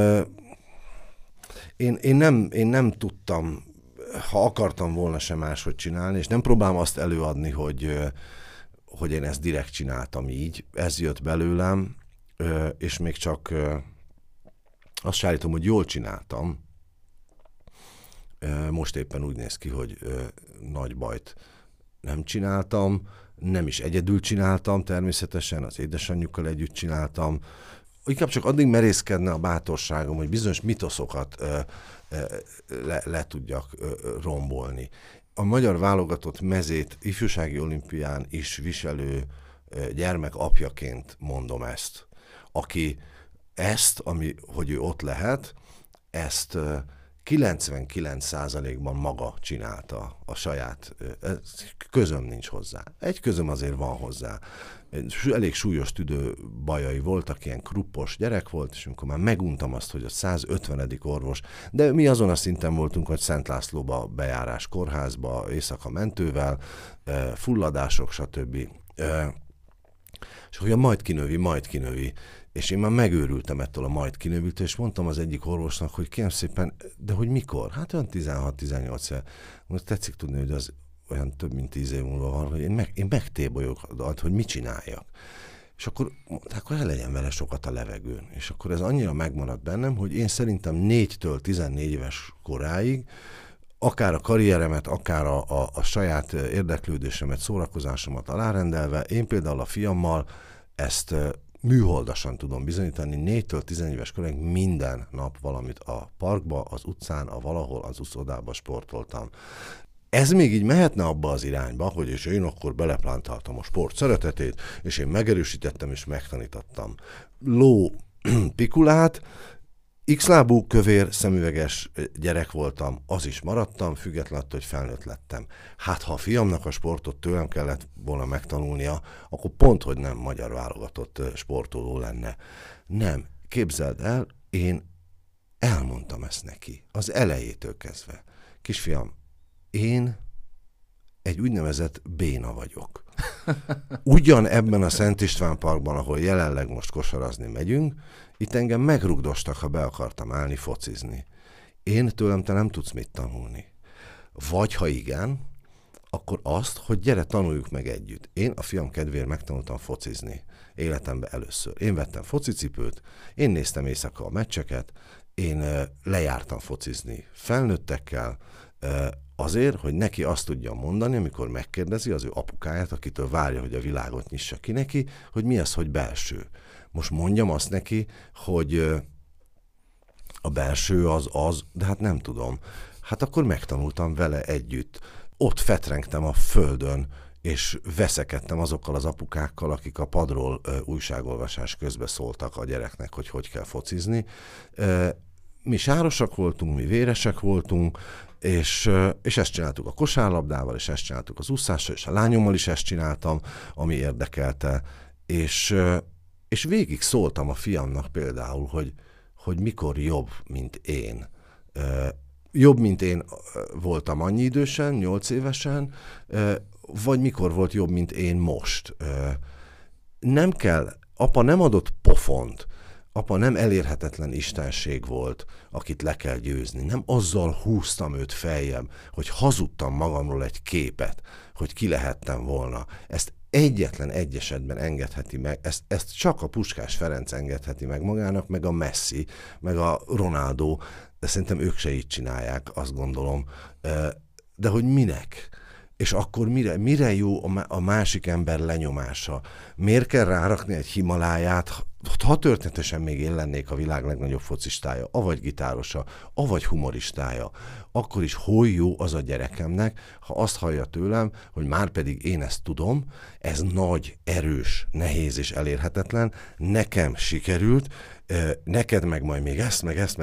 nem tudtam, ha akartam volna sem máshogy csinálni, és nem próbálom azt előadni, hogy én ezt direkt csináltam így. Ez jött belőlem, és még csak azt állítom, hogy jól csináltam. Most éppen úgy néz ki, hogy nagy bajt nem csináltam, nem is egyedül csináltam természetesen, az édesanyjukkal együtt csináltam. Inkább csak addig merészkedne a bátorságom, hogy bizonyos mitoszokat le tudjak rombolni. A magyar válogatott mezét ifjúsági olimpián is viselő gyermek apjaként mondom ezt, aki ezt, hogy ő ott lehet, ezt 99%-ban maga csinálta a saját, közöm nincs hozzá. Egy közöm azért van hozzá. Elég súlyos tüdő bajai voltak, ilyen kruppos gyerek volt, és amikor már meguntam azt, hogy a 150. orvos, de mi azon a szinten voltunk, hogy Szent Lászlóba bejárás kórházba, éjszaka mentővel, fulladások, stb. És hogy majd kinövi, és én már megőrültem ettől a majd kinövültől, és mondtam az egyik orvosnak, hogy kérem szépen, de hogy mikor? Hát olyan 16-18 év. Most tetszik tudni, hogy az olyan több mint 10 év múlva van, hogy én megtébolyok, hogy mit csináljak. És akkor el legyen vele sokat a levegőn. És akkor ez annyira megmaradt bennem, hogy én szerintem 4-től 14 éves koráig akár a karrieremet, akár a saját érdeklődésemet, szórakozásomat alárendelve, én például a fiammal ezt műholdasan tudom bizonyítani, 4-től 14 éves koráig minden nap valamit a parkba, az utcán, a valahol, az úszodába sportoltam. Ez még így mehetne abba az irányba, hogy és én akkor beleplántáltam a sport szeretetét, és én megerősítettem és megtanítottam. Ló pikulát, X-lábú, kövér, szemüveges gyerek voltam, az is maradtam, függetlenül attól, hogy felnőtt lettem. Hát ha a fiamnak a sportot tőlem kellett volna megtanulnia, akkor pont, hogy nem magyar válogatott sportoló lenne. Nem, képzeld el, én elmondtam ezt neki, az elejétől kezdve. Kisfiam, én egy úgynevezett béna vagyok. Ugyan ebben a Szent István parkban, ahol jelenleg most kosarazni megyünk, itt engem megrugdostak, ha be akartam állni, focizni. Tőlem te nem tudsz mit tanulni. Vagy ha igen, akkor azt, hogy gyere, tanuljuk meg együtt. Én a fiam kedvéért megtanultam focizni életemben először. Én vettem focicipőt, én néztem éjszaka a meccseket, én lejártam focizni felnőttekkel, azért, hogy neki azt tudja mondani, amikor megkérdezi az ő apukáját, akitől várja, hogy a világot nyissa ki neki, hogy mi az, hogy belső. Most mondjam azt neki, hogy a belső az, de hát nem tudom. Hát akkor megtanultam vele együtt. Ott fetrengtem a földön, és veszekedtem azokkal az apukákkal, akik a padról újságolvasás közben szóltak a gyereknek, hogy kell focizni. Mi sárosak voltunk, mi véresek voltunk, és ezt csináltuk a kosárlabdával, és ezt csináltuk az úszással, és a lányommal is ezt csináltam, ami érdekelte. És végig szóltam a fiamnak például, hogy mikor jobb, mint én. Jobb, mint én voltam annyi idősen, 8 évesen, vagy mikor volt jobb, mint én most. Nem kell, apa nem adott pofont, apa nem elérhetetlen istenség volt, akit le kell győzni. Nem azzal húztam őt feljebb, hogy hazudtam magamról egy képet, hogy ki lehettem volna. Ezt egyetlen egy esetben engedheti meg, ezt csak a Puskás Ferenc engedheti meg magának, meg a Messi, meg a Ronaldo, de szerintem ők se így csinálják, azt gondolom. De hogy minek? És akkor mire jó a másik ember lenyomása? Miért kell rárakni egy Himaláját, ha történetesen még én lennék a világ legnagyobb focistája, avagy gitárosa, avagy humoristája, akkor is hol jó az a gyerekemnek, ha azt hallja tőlem, hogy már pedig én ezt tudom, ez nagy, erős, nehéz és elérhetetlen, nekem sikerült, neked meg majd még ezt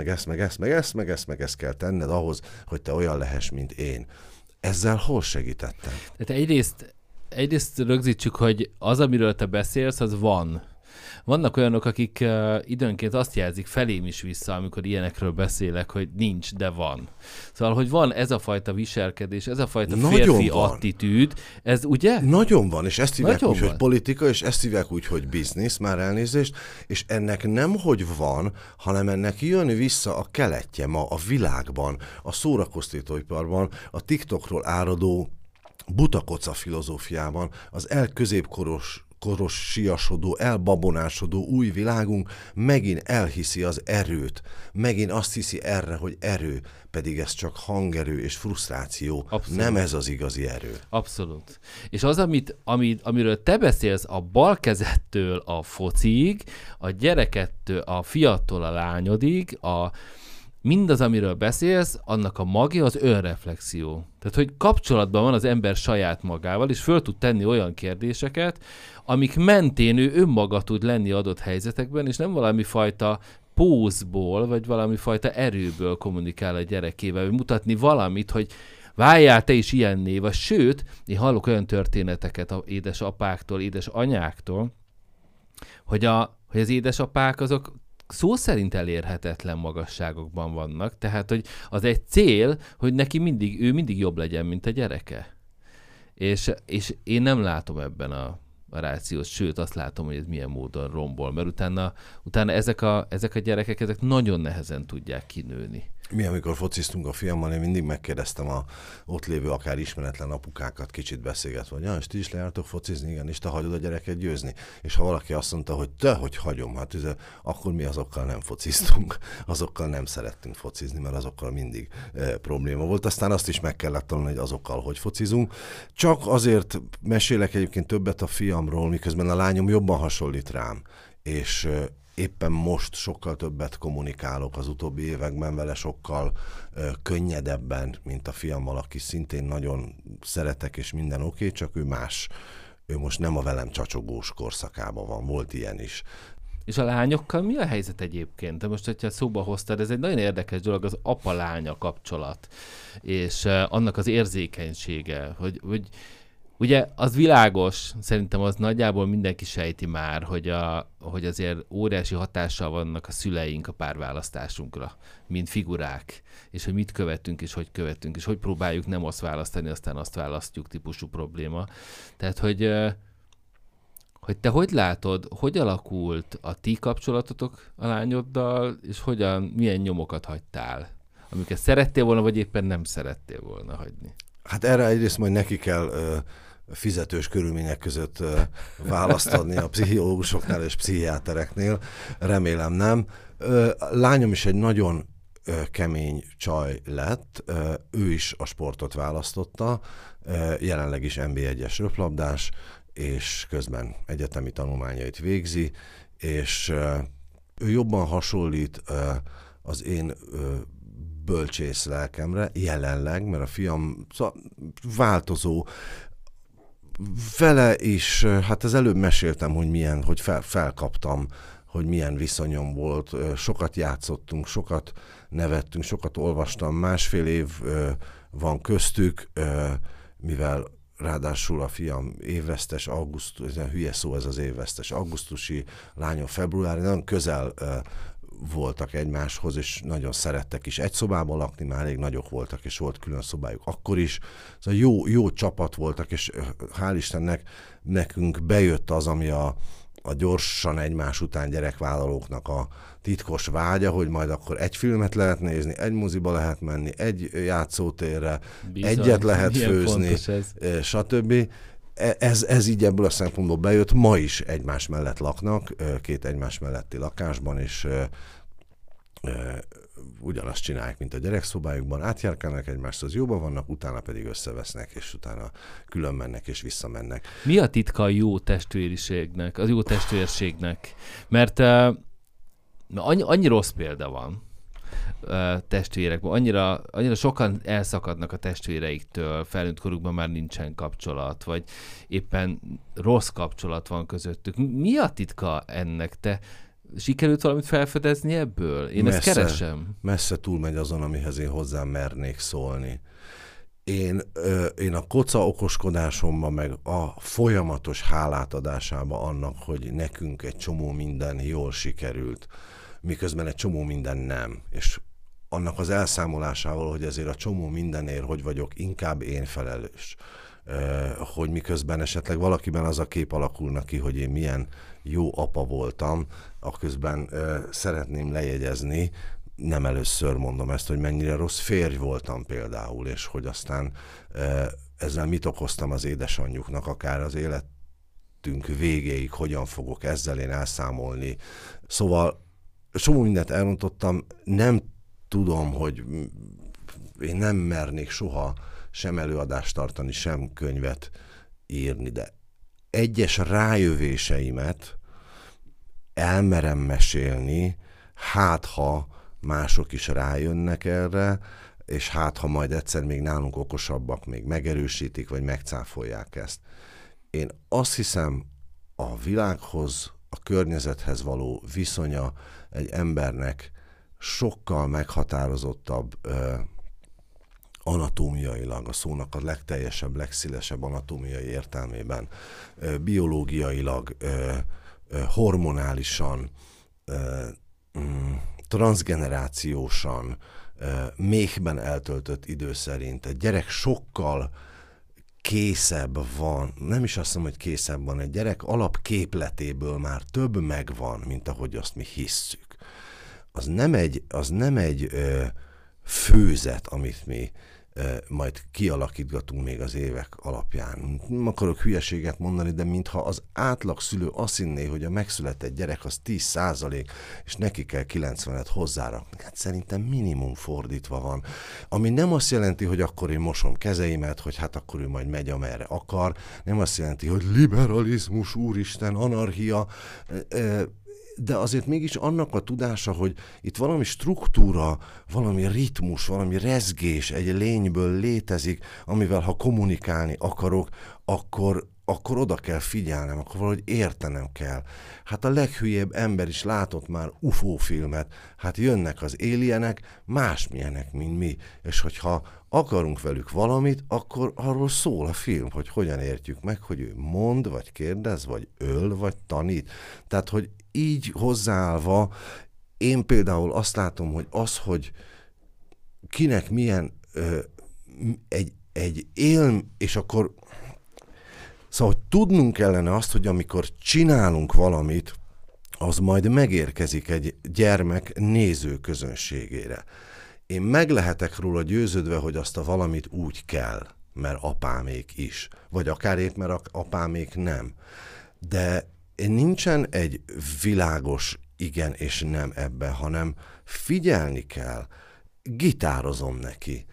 kell tenned ahhoz, hogy te olyan lehess, mint én. Ezzel hol segítettem? Tehát egyrészt rögzítsük, hogy az, amiről te beszélsz, az van. Vannak olyanok, akik időnként azt jelzik felém is vissza, amikor ilyenekről beszélek, hogy nincs, de van. Szóval, hogy van ez a fajta viselkedés, ez a fajta férfi attitűd, ez ugye? Nagyon van, és ezt hívják úgy, hogy politika, és ezt hívják úgy, hogy biznisz, már elnézést, és ennek nem hogy van, hanem ennek jön vissza a keletje ma a világban, a szórakoztatóiparban, a TikTokról áradó butakoca filozófiában, az középkoros siasodó, elbabonásodó új világunk megint elhiszi az erőt. Megint azt hiszi erre, hogy erő, pedig ez csak hangerő és frusztráció. Abszolút. Nem ez az igazi erő. Abszolút. És az, amiről te beszélsz, a bal kezettől a fociig, a gyerekettől, a fiattól a lányodig, mindaz, amiről beszélsz, annak a magja az önreflexió. Tehát, hogy kapcsolatban van az ember saját magával, és föl tud tenni olyan kérdéseket, amik mentén ő önmaga tud lenni adott helyzetekben, és nem valami fajta pózból, vagy valami fajta erőből kommunikál a gyerekével, vagy mutatni valamit, hogy váljál te is ilyenné, vagy sőt, én hallok olyan történeteket az édesapáktól, édesanyáktól, hogy az édesapák azok szó szerint elérhetetlen magasságokban vannak, tehát, hogy az egy cél, hogy ő mindig jobb legyen, mint a gyereke. És én nem látom ebben a rációt, sőt azt látom, hogy ez milyen módon rombol, mert utána ezek a gyerekek ezek nagyon nehezen tudják kinőni. Mi, amikor fociztunk a fiammal, én mindig megkérdeztem a ott lévő, akár ismeretlen apukákat, kicsit beszélgetve, hogy és ti is lejártok focizni, igen, és te hagyod a gyereket győzni. És ha valaki azt mondta, hogy te, hogy hagyom, hát akkor mi azokkal nem fociztunk, azokkal nem szerettünk focizni, mert azokkal mindig probléma volt. Aztán azt is meg kellett tanulni, hogy azokkal hogy focizunk. Csak azért mesélek egyébként többet a fiamról, miközben a lányom jobban hasonlít rám, és éppen most sokkal többet kommunikálok az utóbbi években vele, sokkal könnyedebben, mint a fiammal, aki szintén nagyon szeretek, és minden oké, csak ő más. Ő most nem a velem csacsogós korszakában van, volt ilyen is. És a lányokkal mi a helyzet egyébként? Te most, hogyha szóba hoztad, ez egy nagyon érdekes dolog, az apa-lánya kapcsolat, és annak az érzékenysége, hogy ugye az világos, szerintem az nagyjából mindenki sejti már, hogy azért óriási hatással vannak a szüleink a párválasztásunkra, mint figurák, és hogy mit követünk, és hogy próbáljuk nem azt választani, aztán azt választjuk típusú probléma. Tehát, hogy te hogy látod, hogy alakult a ti kapcsolatotok a lányoddal, és milyen nyomokat hagytál, amiket szerettél volna, vagy éppen nem szerettél volna hagyni? Hát erre egyrészt majd neki kell fizetős körülmények között választ adni a pszichológusoknál és pszichiátereknél. Remélem nem. Lányom is egy nagyon kemény csaj lett. Ő is a sportot választotta. Jelenleg is NB1-es röplabdás, és közben egyetemi tanulmányait végzi, és ő jobban hasonlít az én bölcsész lelkemre, jelenleg, mert a fiam változó, vele is, hát az előbb meséltem, hogy felkaptam, hogy milyen viszonyom volt, sokat játszottunk, sokat nevettünk, sokat olvastam, 1,5 év van köztük, mivel ráadásul a fiam évvesztes, hülye szó ez az évvesztes, augusztusi, lányom februári, nagyon közel voltak egymáshoz, és nagyon szerettek is egy szobában lakni, már elég nagyok voltak, és volt külön szobájuk akkor is. Szóval jó csapat voltak, és hál' Istennek nekünk bejött az, ami a gyorsan egymás után gyerekvállalóknak a titkos vágya, hogy majd akkor egy filmet lehet nézni, egy moziba lehet menni, egy játszótérre, egyet lehet főzni, stb. Ez így ebből a szempontból bejött. Ma is egymás mellett laknak, két egymás melletti lakásban, és ugyanazt csinálják, mint a gyerekszobájukban, átjárkálnak egymáshoz, jóban vannak, utána pedig összevesznek, és utána külön mennek és visszamennek. Mi a titka a jó testvériségnek, a jó testvérségnek? Mert annyi rossz példa van testvérekben, annyira sokan elszakadnak a testvéreiktől, felnőtt korukban már nincsen kapcsolat, vagy éppen rossz kapcsolat van közöttük. Mi a titka ennek? Te sikerült valamit felfedezni ebből? Én ezt keresem. Messze túlmegy azon, amihez én hozzám mernék szólni. Én a koca okoskodásomban, meg a folyamatos hálátadásában annak, hogy nekünk egy csomó minden jól sikerült, miközben egy csomó minden nem. És annak az elszámolásával, hogy ezért a csomó mindenért, hogy vagyok inkább én felelős. Hogy miközben esetleg valakiben az a kép alakulna ki, hogy én milyen jó apa voltam, aközben szeretném lejegyezni, nem először mondom ezt, hogy mennyire rossz férj voltam például, és hogy aztán ezzel mit okoztam az édesanyjuknak, akár az életünk végéig, hogyan fogok ezzel én elszámolni. Szóval csomó mindent elrontottam, nem tudom, hogy én nem mernék soha sem előadást tartani, sem könyvet írni, de egyes rájövéseimet elmerem mesélni, hát ha mások is rájönnek erre, és hát ha majd egyszer még nálunk okosabbak, még megerősítik, vagy megcáfolják ezt. Én azt hiszem, a világhoz, a környezethez való viszonya egy embernek sokkal meghatározottabb anatómiailag, a szónak a legteljesebb, legszélesebb anatómiai értelmében, biológiailag, hormonálisan, transzgenerációsan, méhben eltöltött idő szerint. Egy gyerek sokkal készebb van, nem is azt mondom, hogy készebb van, egy gyerek alapképletéből már több megvan, mint ahogy azt mi hisszük. Az nem egy főzet, amit mi majd kialakítgatunk még az évek alapján. Nem akarok hülyeséget mondani, de mintha az átlagszülő azt hinné, hogy a megszületett gyerek az 10%, és neki kell 90-et hozzárakni. Hát szerintem minimum fordítva van. Ami nem azt jelenti, hogy akkor én mosom kezeimet, hogy hát akkor ő majd megy, amerre akar. Nem azt jelenti, hogy liberalizmus, úristen, anarchia, de azért mégis annak a tudása, hogy itt valami struktúra, valami ritmus, valami rezgés egy lényből létezik, amivel ha kommunikálni akarok, akkor oda kell figyelnem, akkor valahogy értenem kell. Hát a leghülyébb ember is látott már UFO filmet, hát jönnek az alienek, másmilyenek, mint mi, és hogyha akarunk velük valamit, akkor arról szól a film, hogy hogyan értjük meg, hogy ő mond, vagy kérdez, vagy öl, vagy tanít. Tehát, hogy így hozzáállva, én például azt látom, hogy az, hogy kinek milyen egy és akkor szóval, hogy tudnunk kellene azt, hogy amikor csinálunk valamit, az majd megérkezik egy gyermek nézőközönségére. Én meg lehetek róla győződve, hogy azt a valamit úgy kell, mert apámék is, vagy akár épp, mert apámék nem. De nincsen egy világos igen és nem ebben, hanem figyelni kell, gitározom neki.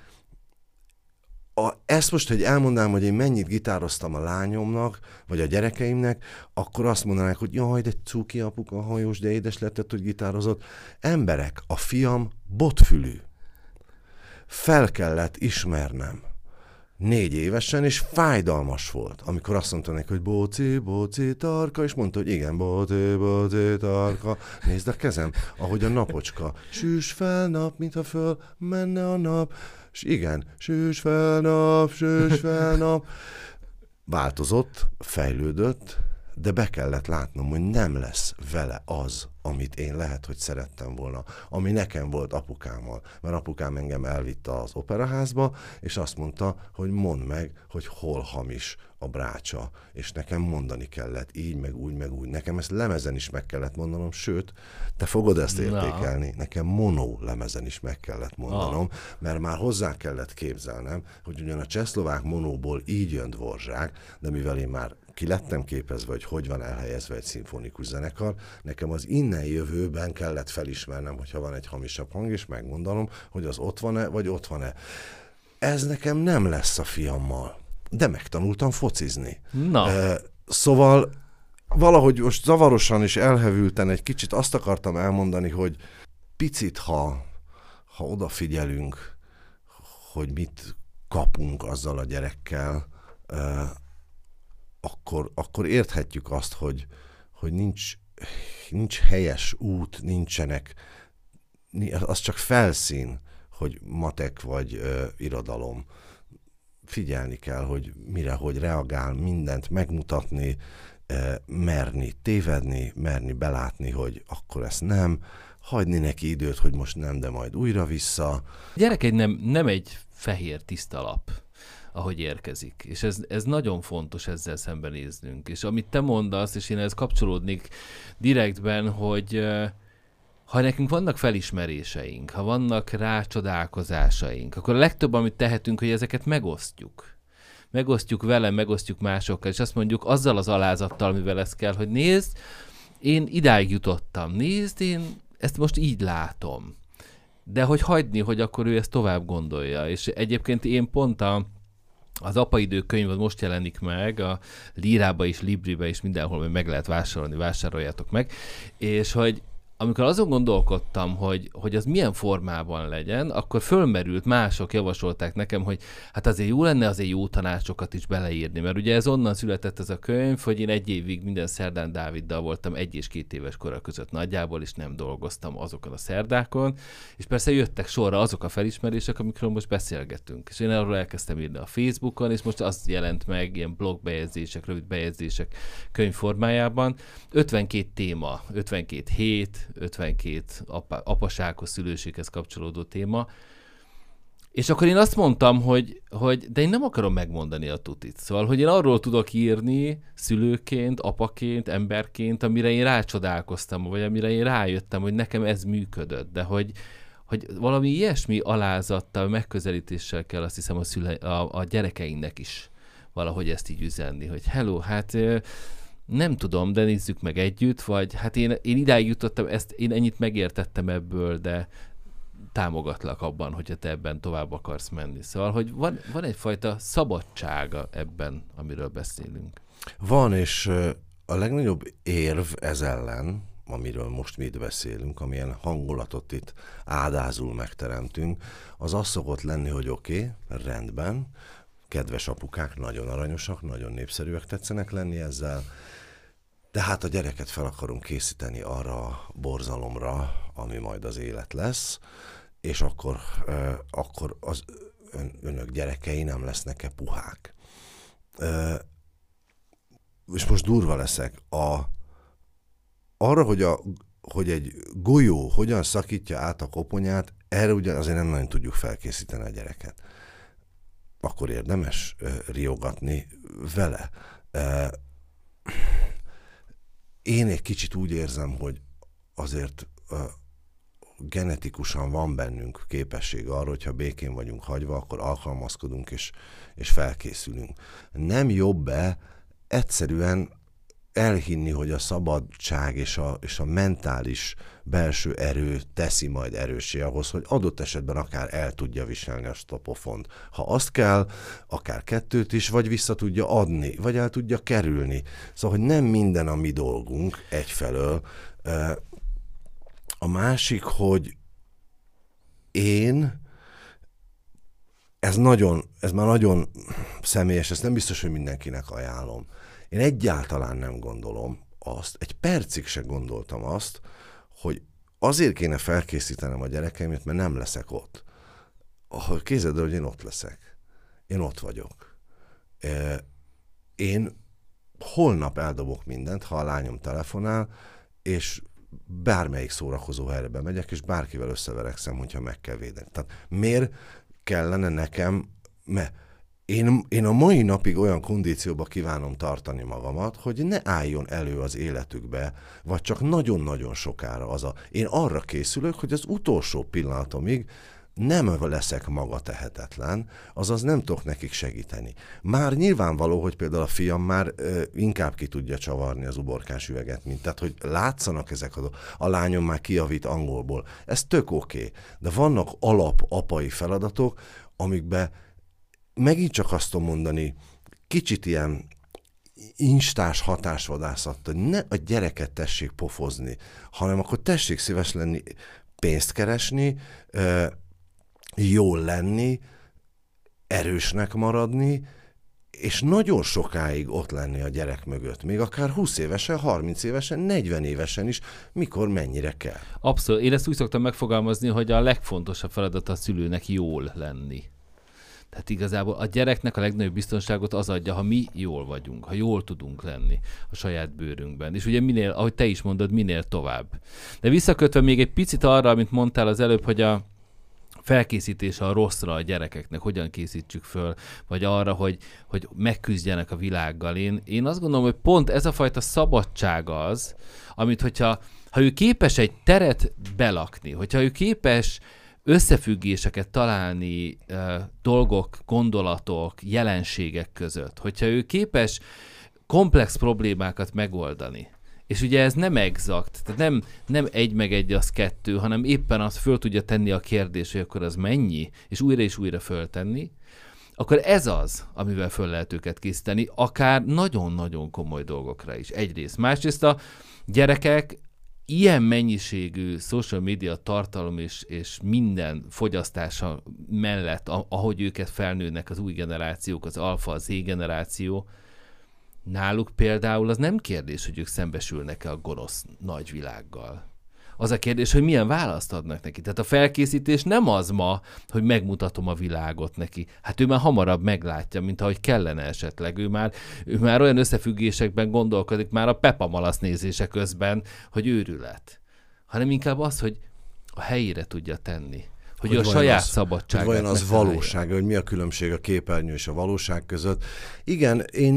Ezt most, hogy elmondanám, hogy én mennyit gitároztam a lányomnak, vagy a gyerekeimnek, akkor azt mondanák, hogy jaj, de cuki apuka, hajós, de édes lettet, hogy gitározott. Emberek, a fiam botfülű. Fel kellett ismernem 4 évesen, és fájdalmas volt, amikor azt mondta neki, hogy boci, boci, tarka, és mondta, hogy igen, boci, boci, tarka, nézd a kezem, ahogy a napocska, sűs fel nap, mintha föl menne a nap, és igen, sűs fel nap, változott, fejlődött, de be kellett látnom, hogy nem lesz vele az, amit én lehet, hogy szerettem volna, ami nekem volt apukámmal. Mert apukám engem elvitte az operaházba, és azt mondta, hogy mondd meg, hogy hol hamis a brácsa. És nekem mondani kellett, így, meg úgy, meg úgy. Nekem ezt lemezen is meg kellett mondanom, sőt, te fogod ezt értékelni, nekem mono lemezen is meg kellett mondanom, mert már hozzá kellett képzelnem, hogy ugyan a csehszlovák monóból így jön Dvorzsák, de mivel én már ki lettem képezve, hogy van elhelyezve egy szimfonikus zenekar, nekem az innen jövőben kellett felismernem, hogyha van egy hamisabb hang, és megmondanom, hogy az ott van-e, vagy ott van-e. Ez nekem nem lesz a fiammal, de megtanultam focizni. Szóval valahogy most zavarosan és elhevülten egy kicsit azt akartam elmondani, hogy picit, ha odafigyelünk, hogy mit kapunk azzal a gyerekkel, akkor érthetjük azt, hogy nincs helyes út, nincsenek, az csak felszín, hogy matek vagy irodalom. Figyelni kell, hogy mire, hogy reagál, mindent megmutatni, merni tévedni, merni belátni, hogy akkor ezt nem, hagyni neki időt, hogy most nem, de majd újra vissza. A gyerek nem egy fehér tiszta lap, ahogy érkezik. És ez nagyon fontos ezzel szembenéznünk. És amit te mondasz, és én ehhez kapcsolódnék direktben, hogy ha nekünk vannak felismeréseink, ha vannak rácsodálkozásaink, akkor a legtöbb, amit tehetünk, hogy ezeket megosztjuk. Megosztjuk vele, megosztjuk másokkal, és azt mondjuk azzal az alázattal, mivel ez kell, hogy nézd, én idáig jutottam, nézd, én ezt most így látom. De hogy hagyni, hogy akkor ő ezt tovább gondolja. És egyébként én pont az Apaidő könyv most jelenik meg, a Lírába is, Libribe is, mindenhol meg lehet vásárolni, vásároljátok meg, és hogy amikor azon gondolkodtam, hogy az milyen formában legyen, akkor fölmerült, mások javasolták nekem, hogy hát azért jó lenne azért jó tanácsokat is beleírni, mert ugye ez onnan született ez a könyv, hogy én 1 évig minden szerdán Dáviddal voltam 1 és 2 éves kora között nagyjából, és nem dolgoztam azokon a szerdákon, és persze jöttek sorra azok a felismerések, amikről most beszélgetünk. És én arról elkezdtem írni a Facebookon, és most az jelent meg ilyen blogbejegyzések, rövid bejegyzések könyv formájában. 52 téma, 52 hét, 52 apasághoz, szülőséghez kapcsolódó téma. És akkor én azt mondtam, hogy de én nem akarom megmondani a tutit. Szóval, hogy én arról tudok írni szülőként, apaként, emberként, amire én rácsodálkoztam, vagy amire én rájöttem, hogy nekem ez működött. De hogy valami ilyesmi alázattal, megközelítéssel kell, azt hiszem, a gyerekeinknek is valahogy ezt így üzenni, hogy hello, hát nem tudom, de nézzük meg együtt, vagy hát én idáig jutottam, én ennyit megértettem ebből, de támogatlak abban, hogyha te ebben tovább akarsz menni. Szóval, hogy van egyfajta szabadsága ebben, amiről beszélünk. Van, és a legnagyobb érv ez ellen, amiről most mi itt beszélünk, amilyen hangulatot itt ádázul megteremtünk, az szokott lenni, hogy oké, rendben, kedves apukák, nagyon aranyosak, nagyon népszerűek tetszenek lenni ezzel, de hát a gyereket fel akarunk készíteni arra a borzalomra, ami majd az élet lesz, és akkor az önök gyerekei nem lesznek-e puhák. És most durva leszek. Arra, hogy egy golyó hogyan szakítja át a koponyát, erre ugye azért nem nagyon tudjuk felkészíteni a gyereket. Akkor érdemes riogatni vele. Én egy kicsit úgy érzem, hogy azért genetikusan van bennünk képesség arra, hogyha békén vagyunk hagyva, akkor alkalmazkodunk és felkészülünk. Nem jobb-e egyszerűen elhinni, hogy a szabadság és a mentális belső erő teszi majd erőssé ahhoz, hogy adott esetben akár el tudja viselni azt a pofont. Ha azt kell, akár 2 is, vagy vissza tudja adni, vagy el tudja kerülni. Szóval, hogy nem minden a mi dolgunk egyfelől. A másik, hogy ez már nagyon személyes, ezt nem biztos, hogy mindenkinek ajánlom. Én egyáltalán nem gondolom azt, egy percig se gondoltam azt, hogy azért kéne felkészítenem a gyerekeimet, mert nem leszek ott. Képzeld el, hogy én ott leszek. Én ott vagyok. Én holnap eldobok mindent, ha a lányom telefonál, és bármelyik szórakozó helyre bemegyek, és bárkivel összeverekszem, hogyha meg kell védeni. Tehát miért kellene nekem, én a mai napig olyan kondícióba kívánom tartani magamat, hogy ne álljon elő az életükbe, vagy csak nagyon-nagyon sokára én arra készülök, hogy az utolsó pillanatomig nem leszek maga tehetetlen, azaz nem tudok nekik segíteni. Már nyilvánvaló, hogy például a fiam már inkább ki tudja csavarni az uborkás üveget, mint tehát, hogy látszanak ezek a lányom már kijavít angolból. Ez tök oké. De vannak alap apai feladatok, amikben megint csak azt tudom mondani, kicsit ilyen instás hatásvadászat, hogy ne a gyereket tessék pofozni, hanem akkor tessék szíves lenni, pénzt keresni, jól lenni, erősnek maradni, és nagyon sokáig ott lenni a gyerek mögött. Még akár 20 évesen, 30 évesen, 40 évesen is, mikor mennyire kell. Abszolút. Én ezt úgy szoktam megfogalmazni, hogy a legfontosabb feladat a szülőnek jól lenni. Tehát igazából a gyereknek a legnagyobb biztonságot az adja, ha mi jól vagyunk, ha jól tudunk lenni a saját bőrünkben. És ugye minél, ahogy te is mondod, minél tovább. De visszakötve még egy picit arra, amit mondtál az előbb, hogy a felkészítése a rosszra a gyerekeknek, hogyan készítsük föl, vagy arra, hogy megküzdjenek a világgal. Én azt gondolom, hogy pont ez a fajta szabadság az, amit ha ő képes egy teret belakni, hogyha ő képes összefüggéseket találni dolgok, gondolatok, jelenségek között, hogyha ő képes komplex problémákat megoldani, és ugye ez nem exakt, tehát nem 1 + 1 az 2, hanem éppen azt föl tudja tenni a kérdés, hogy akkor az mennyi, és újra föltenni, akkor ez az, amivel föl lehet őket készíteni, akár nagyon-nagyon komoly dolgokra is. Egyrészt. Másrészt a gyerekek ilyen mennyiségű social media tartalom és minden fogyasztása mellett, ahogy őket felnőnek az új generációk, az alfa, az Z generáció, náluk például az nem kérdés, hogy ők szembesülnek-e a gonosz nagyvilággal. Az a kérdés, hogy milyen választ adnak neki. Tehát a felkészítés nem az ma, hogy megmutatom a világot neki. Hát ő már hamarabb meglátja, mint ahogy kellene esetleg. Ő már olyan összefüggésekben gondolkodik, már a Peppa Malasz nézése közben, hogy őrület. Hanem inkább az, hogy a helyére tudja tenni. Hogy a saját szabadságát. Hogy vajon az valóság, hogy mi a különbség a képernyő és a valóság között. Igen,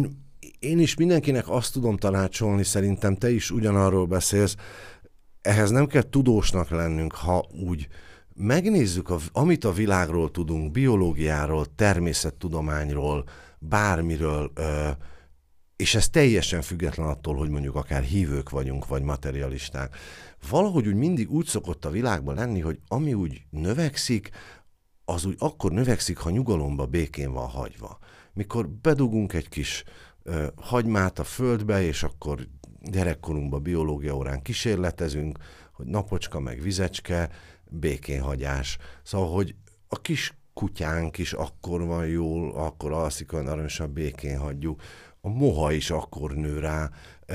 én is mindenkinek azt tudom tanácsolni, szerintem te is ugyanarról beszélsz, ehhez nem kell tudósnak lennünk, ha úgy megnézzük, amit a világról tudunk, biológiáról, természettudományról, bármiről, és ez teljesen független attól, hogy mondjuk akár hívők vagyunk, vagy materialisták. Valahogy úgy mindig úgy szokott a világban lenni, hogy ami úgy növekszik, az úgy akkor növekszik, ha nyugalomba, békén van hagyva. Mikor bedugunk egy kis hagymát a földbe, és akkor gyerekkorunkban biológia órán kísérletezünk, hogy napocska meg vizecske, békénhagyás. Szóval, hogy a kis kutyánk is akkor van jól, akkor alszik olyan aranyosan, békén hagyjuk. A moha is akkor nő rá,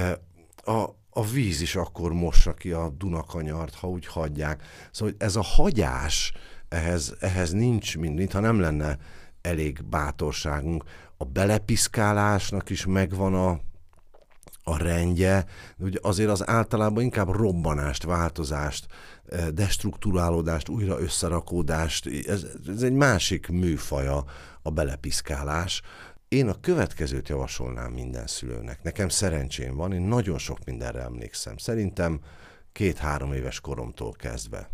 a víz is akkor mossa ki a Dunakanyart, ha úgy hagyják. Szóval ez a hagyás, ehhez nincs mintha nem lenne elég bátorságunk. A belepiszkálásnak is megvan a rendje, de ugye azért az általában inkább robbanást, változást, destrukturálódást, újra összerakódást, ez egy másik műfaja a belepiszkálás. Én a következőt javasolnám minden szülőnek. Nekem szerencsém van, én nagyon sok mindenre emlékszem. Szerintem 2-3 éves koromtól kezdve.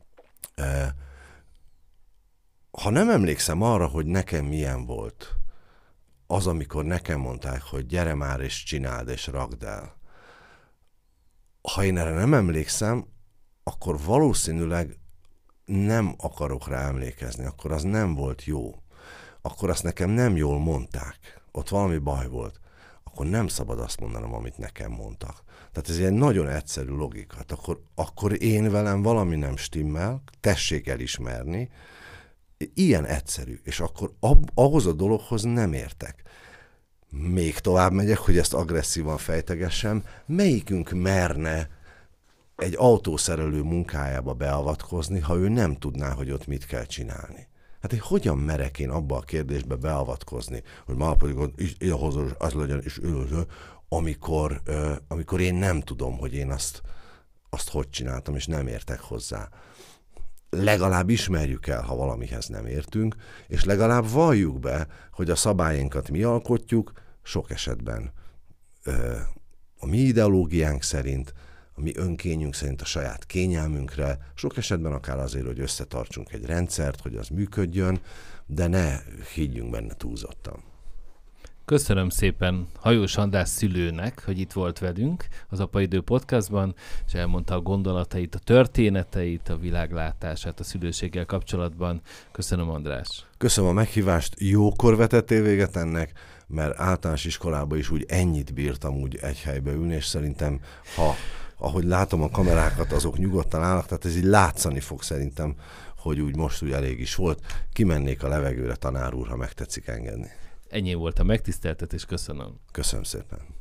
Ha nem emlékszem arra, hogy nekem milyen volt az, amikor nekem mondták, hogy gyere már és csináld és rakd el. Ha én erre nem emlékszem, akkor valószínűleg nem akarok rá emlékezni, akkor az nem volt jó. Akkor azt nekem nem jól mondták. Ott valami baj volt. Akkor nem szabad azt mondanom, amit nekem mondtak. Tehát ez egy nagyon egyszerű logika. Hát akkor én velem valami nem stimmel, tessék elismerni. Ilyen egyszerű. És akkor ahhoz a dologhoz nem értek. Még tovább megyek, hogy ezt agresszívan fejtegessem. Melyikünk merne egy autószerelő munkájába beavatkozni, ha ő nem tudná, hogy ott mit kell csinálni? Hát hogyan merek én abba a kérdésbe beavatkozni, hogy már pedig ahhoz az legyen, és amikor én nem tudom, hogy én azt hogy csináltam, és nem értek hozzá. Legalább ismerjük el, ha valamihez nem értünk, és legalább valljuk be, hogy a szabályainkat mi alkotjuk, sok esetben a mi ideológiánk szerint, a mi önkényünk szerint, a saját kényelmünkre, sok esetben akár azért, hogy összetartsunk egy rendszert, hogy az működjön, de ne higgyünk benne túlzottan. Köszönöm szépen Hajós András szülőnek, hogy itt volt velünk az Apaidő podcastban, és elmondta a gondolatait, a történeteit, a világlátását a szülőséggel kapcsolatban. Köszönöm, András. Köszönöm a meghívást, jókor vetettél véget ennek, mert általános iskolában is úgy ennyit bírtam úgy egy helybe ülni, és szerintem, ahogy látom a kamerákat, azok nyugodtan állnak, tehát ez így látszani fog szerintem, hogy úgy most úgy elég is volt. Kimennék a levegőre, tanár úr, ha megtetszik engedni. Ennyi volt a megtiszteltetés, köszönöm. Köszönöm szépen.